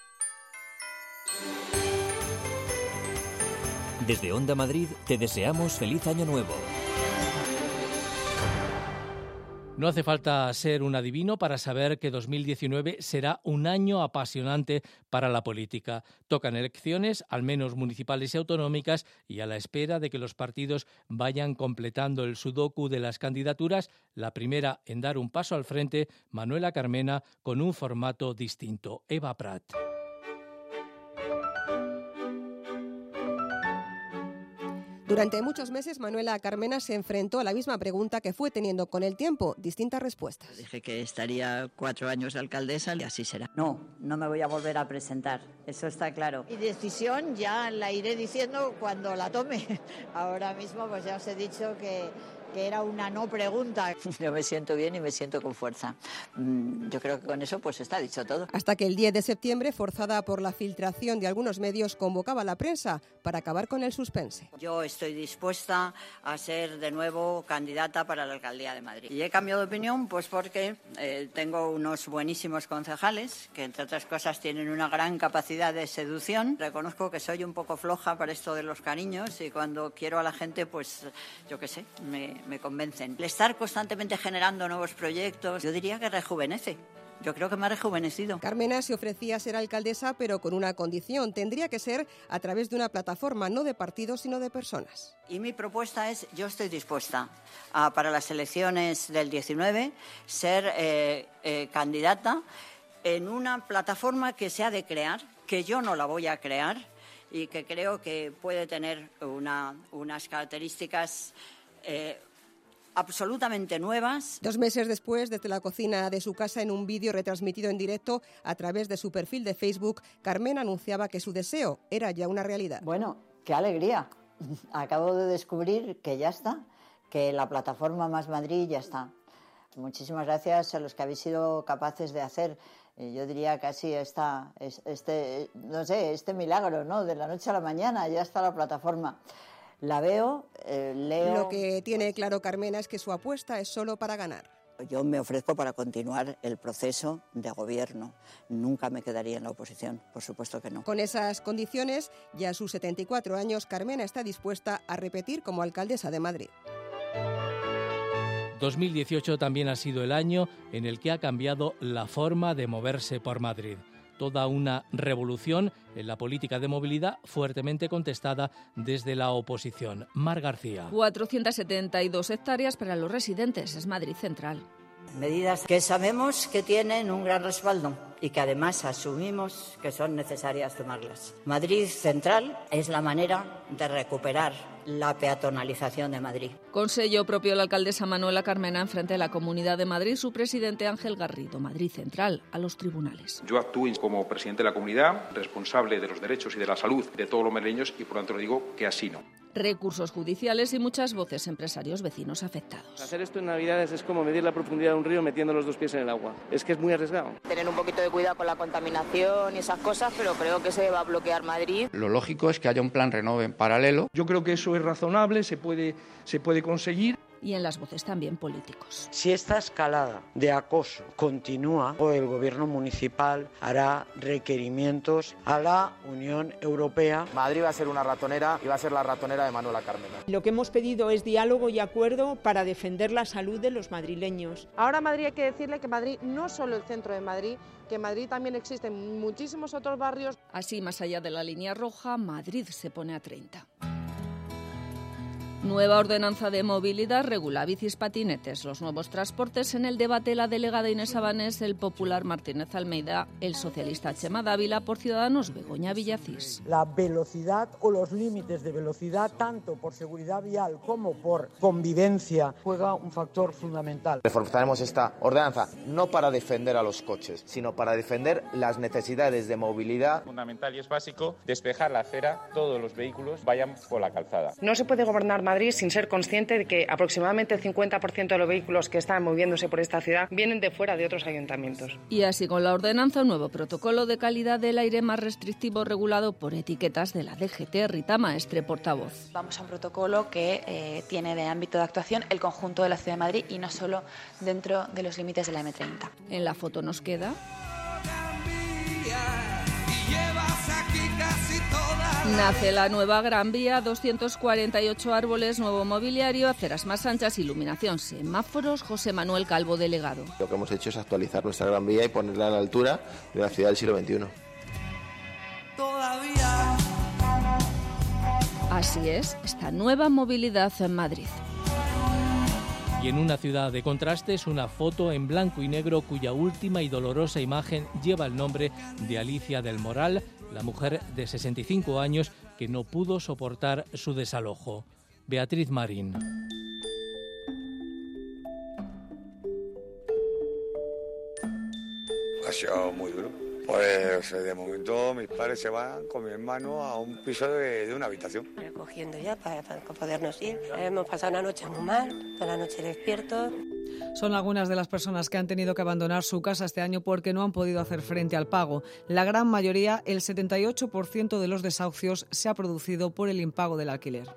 Desde Onda Madrid te deseamos feliz año nuevo. No hace falta ser un adivino para saber que 2019 será un año apasionante para la política. Tocan elecciones, al menos municipales y autonómicas, y a la espera de que los partidos vayan completando el sudoku de las candidaturas, la primera en dar un paso al frente, Manuela Carmena, con un formato distinto. Eva Prat. Durante muchos meses, Manuela Carmena se enfrentó a la misma pregunta que fue teniendo con el tiempo distintas respuestas. Dije que estaría 4 años de alcaldesa y así será. No me voy a volver a presentar, eso está claro. Mi decisión ya la iré diciendo cuando la tome. Ahora mismo pues ya os he dicho que era una no pregunta. Yo me siento bien y me siento con fuerza. Yo creo que con eso pues está dicho todo. Hasta que el 10 de septiembre, forzada por la filtración de algunos medios, convocaba a la prensa para acabar con el suspense. Yo estoy dispuesta a ser de nuevo candidata para la alcaldía de Madrid. Y he cambiado de opinión pues porque tengo unos buenísimos concejales que entre otras cosas tienen una gran capacidad de seducción. Reconozco que soy un poco floja para esto de los cariños y cuando quiero a la gente pues yo qué sé, me convencen. El estar constantemente generando nuevos proyectos, yo diría que rejuvenece. Yo creo que me ha rejuvenecido. Carmena se ofrecía a ser alcaldesa, pero con una condición. Tendría que ser a través de una plataforma, no de partidos, sino de personas. Y mi propuesta es, yo estoy dispuesta a, para las elecciones del 19, ser candidata en una plataforma que se ha de crear, que yo no la voy a crear y que creo que puede tener unas características absolutamente nuevas. 2 meses después, desde la cocina de su casa, en un vídeo retransmitido en directo a través de su perfil de Facebook, Carmena anunciaba que su deseo era ya una realidad. Bueno, qué alegría. Acabo de descubrir que ya está, que la plataforma Más Madrid ya está. Muchísimas gracias a los que habéis sido capaces de hacer, yo diría casi este milagro, ¿no? De la noche a la mañana ya está la plataforma. La veo, leo... Lo que tiene claro Carmena es que su apuesta es solo para ganar. Yo me ofrezco para continuar el proceso de gobierno. Nunca me quedaría en la oposición, por supuesto que no. Con esas condiciones, ya a sus 74 años, Carmena está dispuesta a repetir como alcaldesa de Madrid. 2018 también ha sido el año en el que ha cambiado la forma de moverse por Madrid. Toda una revolución en la política de movilidad fuertemente contestada desde la oposición. Mar García. 472 hectáreas para los residentes, es Madrid Central. Medidas que sabemos que tienen un gran respaldo y que además asumimos que son necesarias tomarlas. Madrid Central es la manera de recuperar la peatonalización de Madrid. Con sello propio, la alcaldesa Manuela Carmena enfrente de la Comunidad de Madrid, su presidente Ángel Garrido. Madrid Central, a los tribunales. Yo actúo como presidente de la comunidad, responsable de los derechos y de la salud de todos los madrileños y por lo tanto le digo que así no. Recursos judiciales y muchas voces empresarios vecinos afectados. Hacer esto en Navidades es como medir la profundidad de un río metiendo los 2 pies en el agua. Es que es muy arriesgado. Tener un poquito de cuidado con la contaminación y esas cosas, pero creo que se va a bloquear Madrid. Lo lógico es que haya un plan Renove en paralelo. Yo creo que eso es razonable, se puede conseguir. Y en las voces también políticos. Si esta escalada de acoso continúa, el gobierno municipal hará requerimientos a la Unión Europea. Madrid va a ser una ratonera y va a ser la ratonera de Manuela Carmena. Lo que hemos pedido es diálogo y acuerdo para defender la salud de los madrileños. Ahora a Madrid hay que decirle que Madrid no es solo el centro de Madrid, que en Madrid también existen muchísimos otros barrios. Así, más allá de la línea roja, Madrid se pone a 30. Nueva ordenanza de movilidad regula bicis, patinetes, los nuevos transportes. En el debate, la delegada Inés Abanés, el popular Martínez Almeida, el socialista Chema Dávila, por Ciudadanos Begoña Villacís. La velocidad o los límites de velocidad, tanto por seguridad vial como por convivencia, juega un factor fundamental. Reforzaremos esta ordenanza no para defender a los coches, sino para defender las necesidades de movilidad. Fundamental y es básico despejar la acera, todos los vehículos vayan por la calzada. No se puede gobernar Madrid Madrid sin ser consciente de que aproximadamente el 50% de los vehículos que están moviéndose por esta ciudad vienen de fuera de otros ayuntamientos. Y así con la ordenanza, un nuevo protocolo de calidad del aire más restrictivo regulado por etiquetas de la DGT. Rita Maestre, portavoz. Vamos a un protocolo que tiene de ámbito de actuación el conjunto de la Ciudad de Madrid y no solo dentro de los límites de la M30. En la foto nos queda... Nace la nueva Gran Vía, 248 árboles, nuevo mobiliario, aceras más anchas, iluminación, semáforos. José Manuel Calvo, delegado. Lo que hemos hecho es actualizar nuestra Gran Vía y ponerla a la altura de una ciudad del siglo XXI. Así es, esta nueva movilidad en Madrid. Y en una ciudad de contrastes, una foto en blanco y negro cuya última y dolorosa imagen lleva el nombre de Alicia del Moral, la mujer de 65 años que no pudo soportar su desalojo. Beatriz Marín. Ha sido muy duro. Pues de momento mis padres se van con mi hermano a un piso de una habitación. Recogiendo ya para podernos ir. Hemos pasado una noche muy mal, toda la noche despiertos. Son algunas de las personas que han tenido que abandonar su casa este año porque no han podido hacer frente al pago. La gran mayoría, el 78% de los desahucios, se ha producido por el impago del alquiler.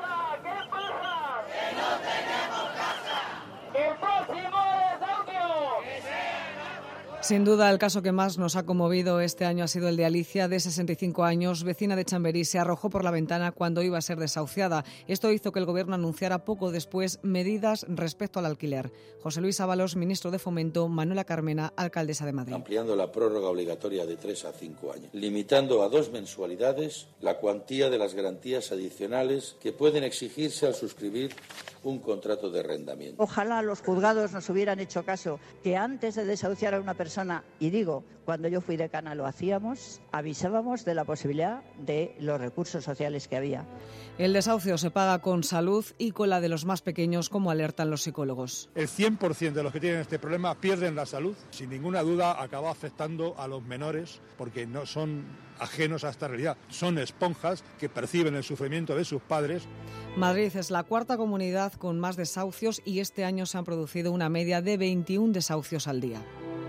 Sin duda, el caso que más nos ha conmovido este año ha sido el de Alicia, de 65 años, vecina de Chamberí. Se arrojó por la ventana cuando iba a ser desahuciada. Esto hizo que el Gobierno anunciara poco después medidas respecto al alquiler. José Luis Ábalos, ministro de Fomento, Manuela Carmena, alcaldesa de Madrid. Ampliando la prórroga obligatoria de 3 a 5 años, limitando a 2 mensualidades la cuantía de las garantías adicionales que pueden exigirse al suscribir un contrato de arrendamiento. Ojalá los juzgados nos hubieran hecho caso, que antes de desahuciar a una persona, y digo, cuando yo fui decana lo hacíamos, avisábamos de la posibilidad de los recursos sociales que había. El desahucio se paga con salud y con la de los más pequeños, como alertan los psicólogos. El 100% de los que tienen este problema pierden la salud. Sin ninguna duda acaba afectando a los menores porque no son ajenos a esta realidad. Son esponjas que perciben el sufrimiento de sus padres. Madrid es la cuarta comunidad con más desahucios y este año se han producido una media de 21 desahucios al día.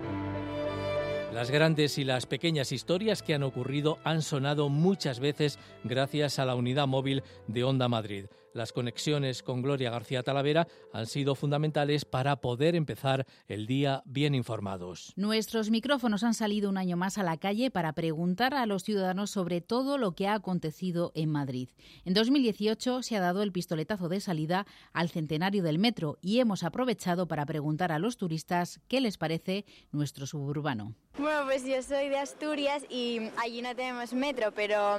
Las grandes y las pequeñas historias que han ocurrido han sonado muchas veces gracias a la unidad móvil de Onda Madrid. Las conexiones con Gloria García Talavera han sido fundamentales para poder empezar el día bien informados. Nuestros micrófonos han salido un año más a la calle para preguntar a los ciudadanos sobre todo lo que ha acontecido en Madrid. En 2018 se ha dado el pistoletazo de salida al centenario del metro y hemos aprovechado para preguntar a los turistas qué les parece nuestro suburbano. Bueno, pues yo soy de Asturias y allí no tenemos metro, pero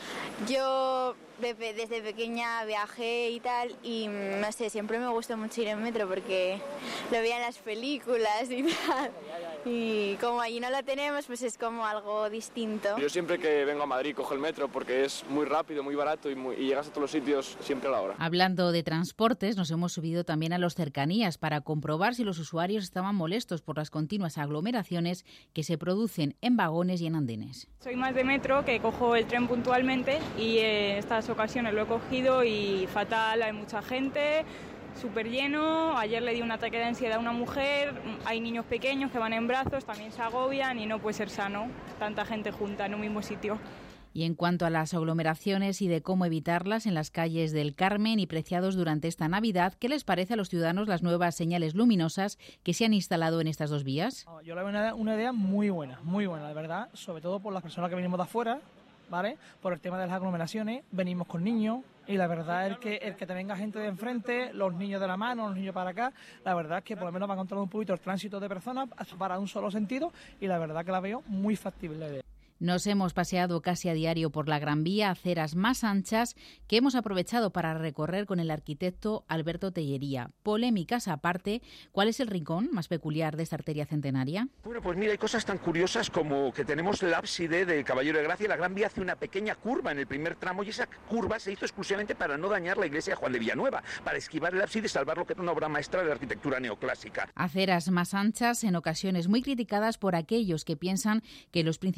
yo desde pequeña viajé y tal y no sé, siempre me gusta mucho ir en metro porque lo veía en las películas y tal. Y como allí no lo tenemos, pues es como algo distinto. Yo siempre que vengo a Madrid cojo el metro porque es muy rápido, muy barato y llegas a todos los sitios siempre a la hora. Hablando de transportes, nos hemos subido también a los cercanías para comprobar si los usuarios estaban molestos por las continuas aglomeraciones que se producen en vagones y en andenes. Soy más de metro, que cojo el tren puntualmente y en estas ocasiones lo he cogido y fatal, hay mucha gente, súper lleno. Ayer le di un ataque de ansiedad a una mujer, hay niños pequeños que van en brazos, también se agobian y no puede ser sano tanta gente junta en un mismo sitio. Y en cuanto a las aglomeraciones y de cómo evitarlas en las calles del Carmen y Preciados durante esta Navidad, ¿qué les parece a los ciudadanos las nuevas señales luminosas que se han instalado en estas dos vías? Yo le veo una idea muy buena, de verdad, sobre todo por las personas que venimos de afuera, ¿vale? Por el tema de las aglomeraciones, venimos con niños y la verdad es que el que te venga gente de enfrente, los niños de la mano, los niños para acá, la verdad es que por lo menos va a controlar un poquito el tránsito de personas para un solo sentido y la verdad que la veo muy factible. Nos hemos paseado casi a diario por la Gran Vía, aceras más anchas que hemos aprovechado para recorrer con el arquitecto Alberto Tellería. Polémicas aparte, ¿cuál es el rincón más peculiar de esta arteria centenaria? Bueno, pues mira, hay cosas tan curiosas como que tenemos el ábside del Caballero de Gracia. La Gran Vía hace una pequeña curva en el primer tramo y esa curva se hizo exclusivamente para no dañar la iglesia de Juan de Villanueva, para esquivar el ábside y salvar lo que era una obra maestra de la arquitectura neoclásica. Aceras más anchas, en ocasiones muy criticadas por aquellos que piensan que los principales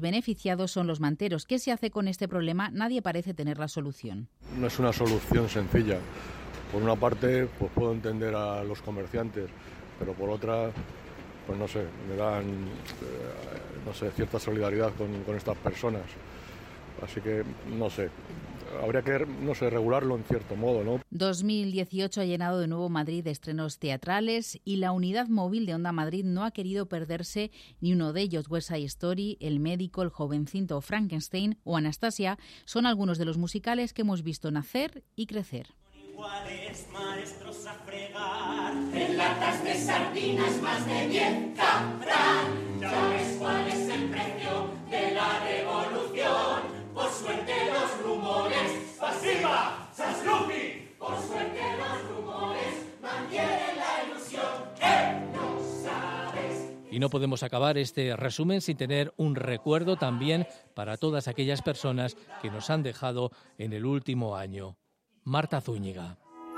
beneficiados son los manteros. ¿Qué se hace con este problema? Nadie parece tener la solución. No es una solución sencilla. Por una parte, pues puedo entender a los comerciantes, pero por otra, pues no sé, me dan cierta solidaridad con estas personas. Así que, no sé, habría que, regularlo en cierto modo, ¿no? 2018 ha llenado de nuevo Madrid de estrenos teatrales y la unidad móvil de Onda Madrid no ha querido perderse ni uno de ellos. West Side Story, El médico, El jovencito, Frankenstein o Anastasia son algunos de los musicales que hemos visto nacer y crecer. Maestros a fregar, en latas de sardinas más de 10 cabrán. Ya ves cuál es el precio de la revolución. Por suerte los rumores, pasiva, saslupi. Por suerte los rumores mantienen la ilusión. No sabes. Y no podemos acabar este resumen sin tener un recuerdo también para todas aquellas personas que nos han dejado en el último año. Marta Zúñiga.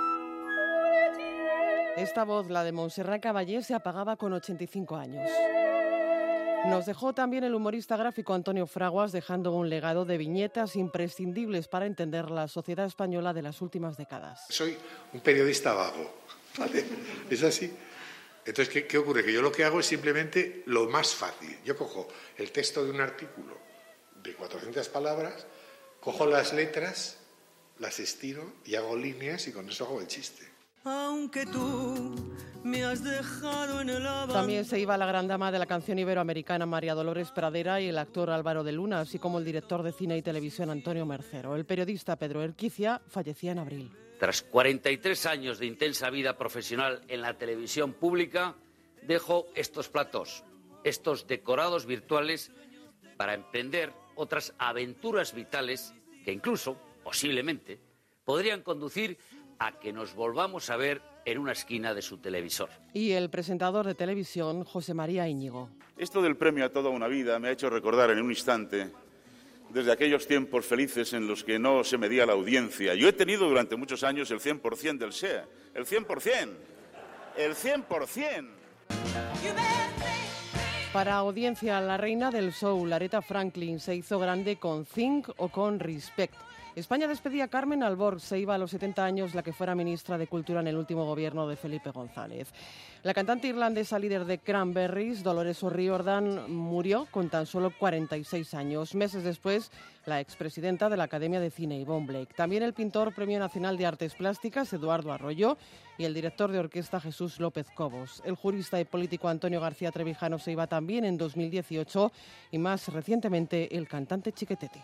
Esta voz, la de Montserrat Caballé, se apagaba con 85 años. Nos dejó también el humorista gráfico Antonio Fraguas, dejando un legado de viñetas imprescindibles para entender la sociedad española de las últimas décadas. Soy un periodista vago, ¿vale? Es así. Entonces, ¿qué ocurre? Que yo lo que hago es simplemente lo más fácil. Yo cojo el texto de un artículo de 400 palabras, cojo las letras, las estiro y hago líneas y con eso hago el chiste. Aunque tú me has dejado en el abandono. También se iba la gran dama de la canción iberoamericana María Dolores Pradera y el actor Álvaro de Luna, así como el director de cine y televisión Antonio Mercero. El periodista Pedro Erquicia fallecía en abril. Tras 43 años de intensa vida profesional en la televisión pública, dejo estos platos, estos decorados virtuales, para emprender otras aventuras vitales que incluso, posiblemente, podrían conducir a que nos volvamos a ver en una esquina de su televisor. Y el presentador de televisión, José María Íñigo. Esto del premio a toda una vida me ha hecho recordar en un instante desde aquellos tiempos felices en los que no se medía la audiencia. Yo he tenido durante muchos años el 100% del SEA. El 100%. El 100%. Para audiencia, la reina del soul, Aretha Franklin, se hizo grande con Think o con Respect. España despedía a Carmen Alborg, se iba a los 70 años la que fuera ministra de Cultura en el último gobierno de Felipe González. La cantante irlandesa líder de Cranberries, Dolores O'Riordan, murió con tan solo 46 años. Meses después, la expresidenta de la Academia de Cine, Yvonne Blake. También el pintor Premio Nacional de Artes Plásticas, Eduardo Arroyo, y el director de orquesta, Jesús López Cobos. El jurista y político Antonio García Trevijano se iba también en 2018 y más recientemente el cantante Chiquetete.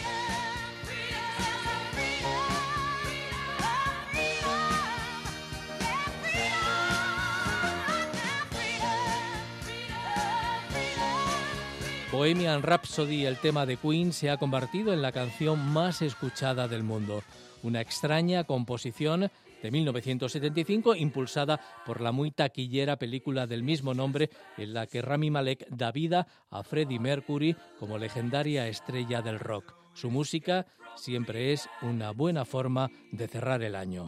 Bohemian Rhapsody, el tema de Queen, se ha convertido en la canción más escuchada del mundo. Una extraña composición de 1975 impulsada por la muy taquillera película del mismo nombre en la que Rami Malek da vida a Freddie Mercury como legendaria estrella del rock. Su música siempre es una buena forma de cerrar el año.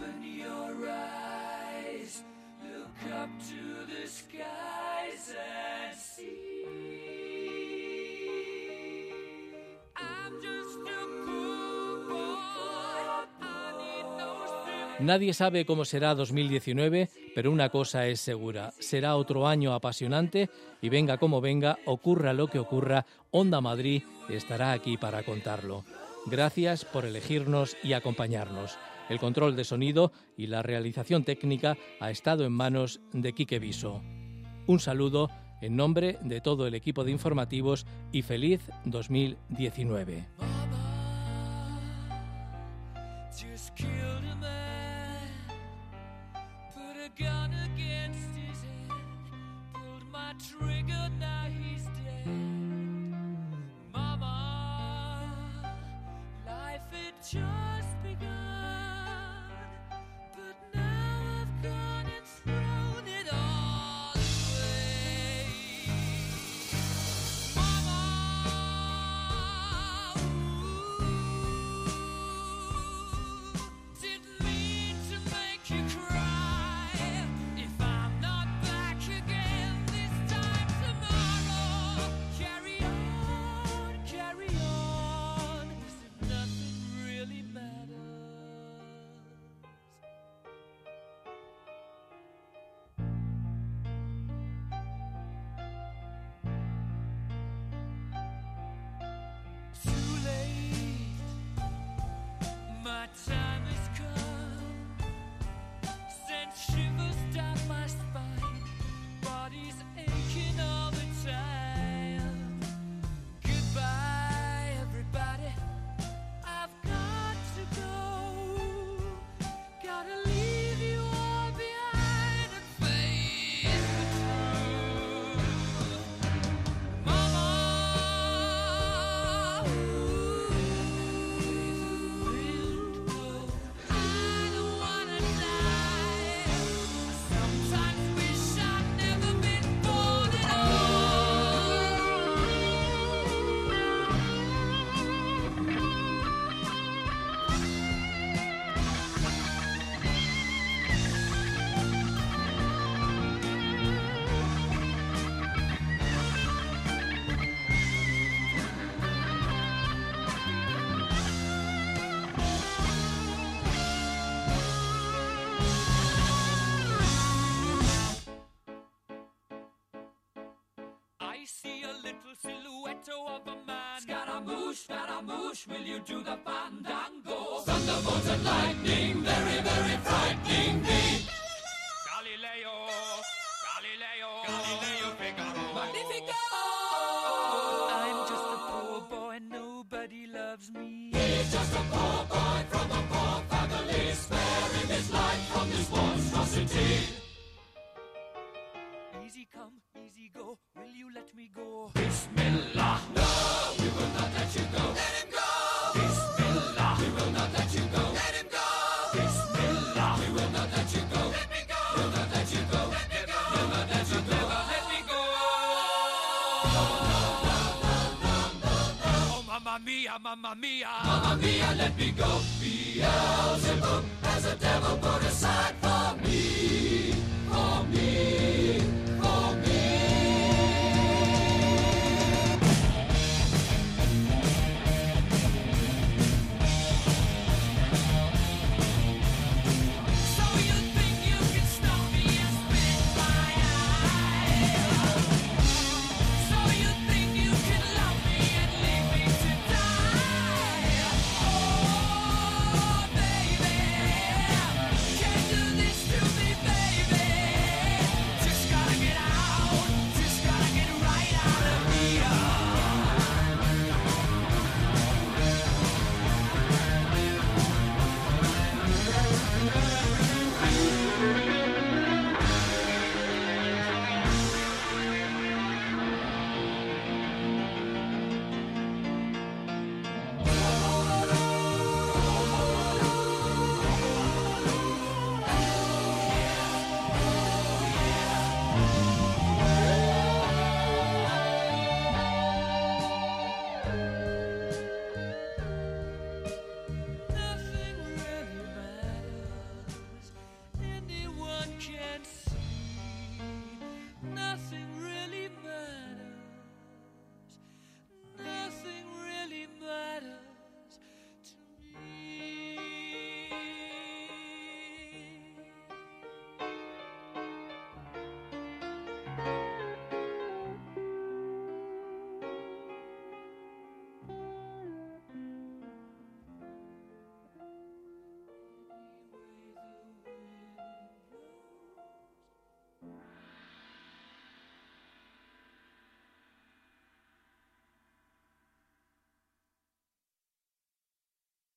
Nadie sabe cómo será 2019, pero una cosa es segura, será otro año apasionante y venga como venga, ocurra lo que ocurra, Onda Madrid estará aquí para contarlo. Gracias por elegirnos y acompañarnos. El control de sonido y la realización técnica ha estado en manos de Quique Viso. Un saludo en nombre de todo el equipo de informativos y feliz 2019. Gun against his head, pulled my trigger, now he's dead. Mama, life had just begun, but now I've gone and thrown it all away. Mama, didn't mean to make you cry. If I'm not back again this time tomorrow. silhouette of a man. Scaramouche, will you do the fandango? Thunderbolts and lightning, very, very frightening me. Galileo, Figaro. Magnifico! I'm just a poor boy, nobody loves me. He's just a poor boy from a poor family, sparing his life from this monstrosity. Easy come, easy go, will you let me go? Bismillah, no, we will not let you go. Let him go! Bismillah, we will not let you go. Let him go! Bismillah, we will not let you go. Let me go! We'll not let you go. Let me go! We'll not let you go. Never let me go! Oh, mamma mia, mamma mia. Mamma mia, let me go. Beelzebub has a devil put aside.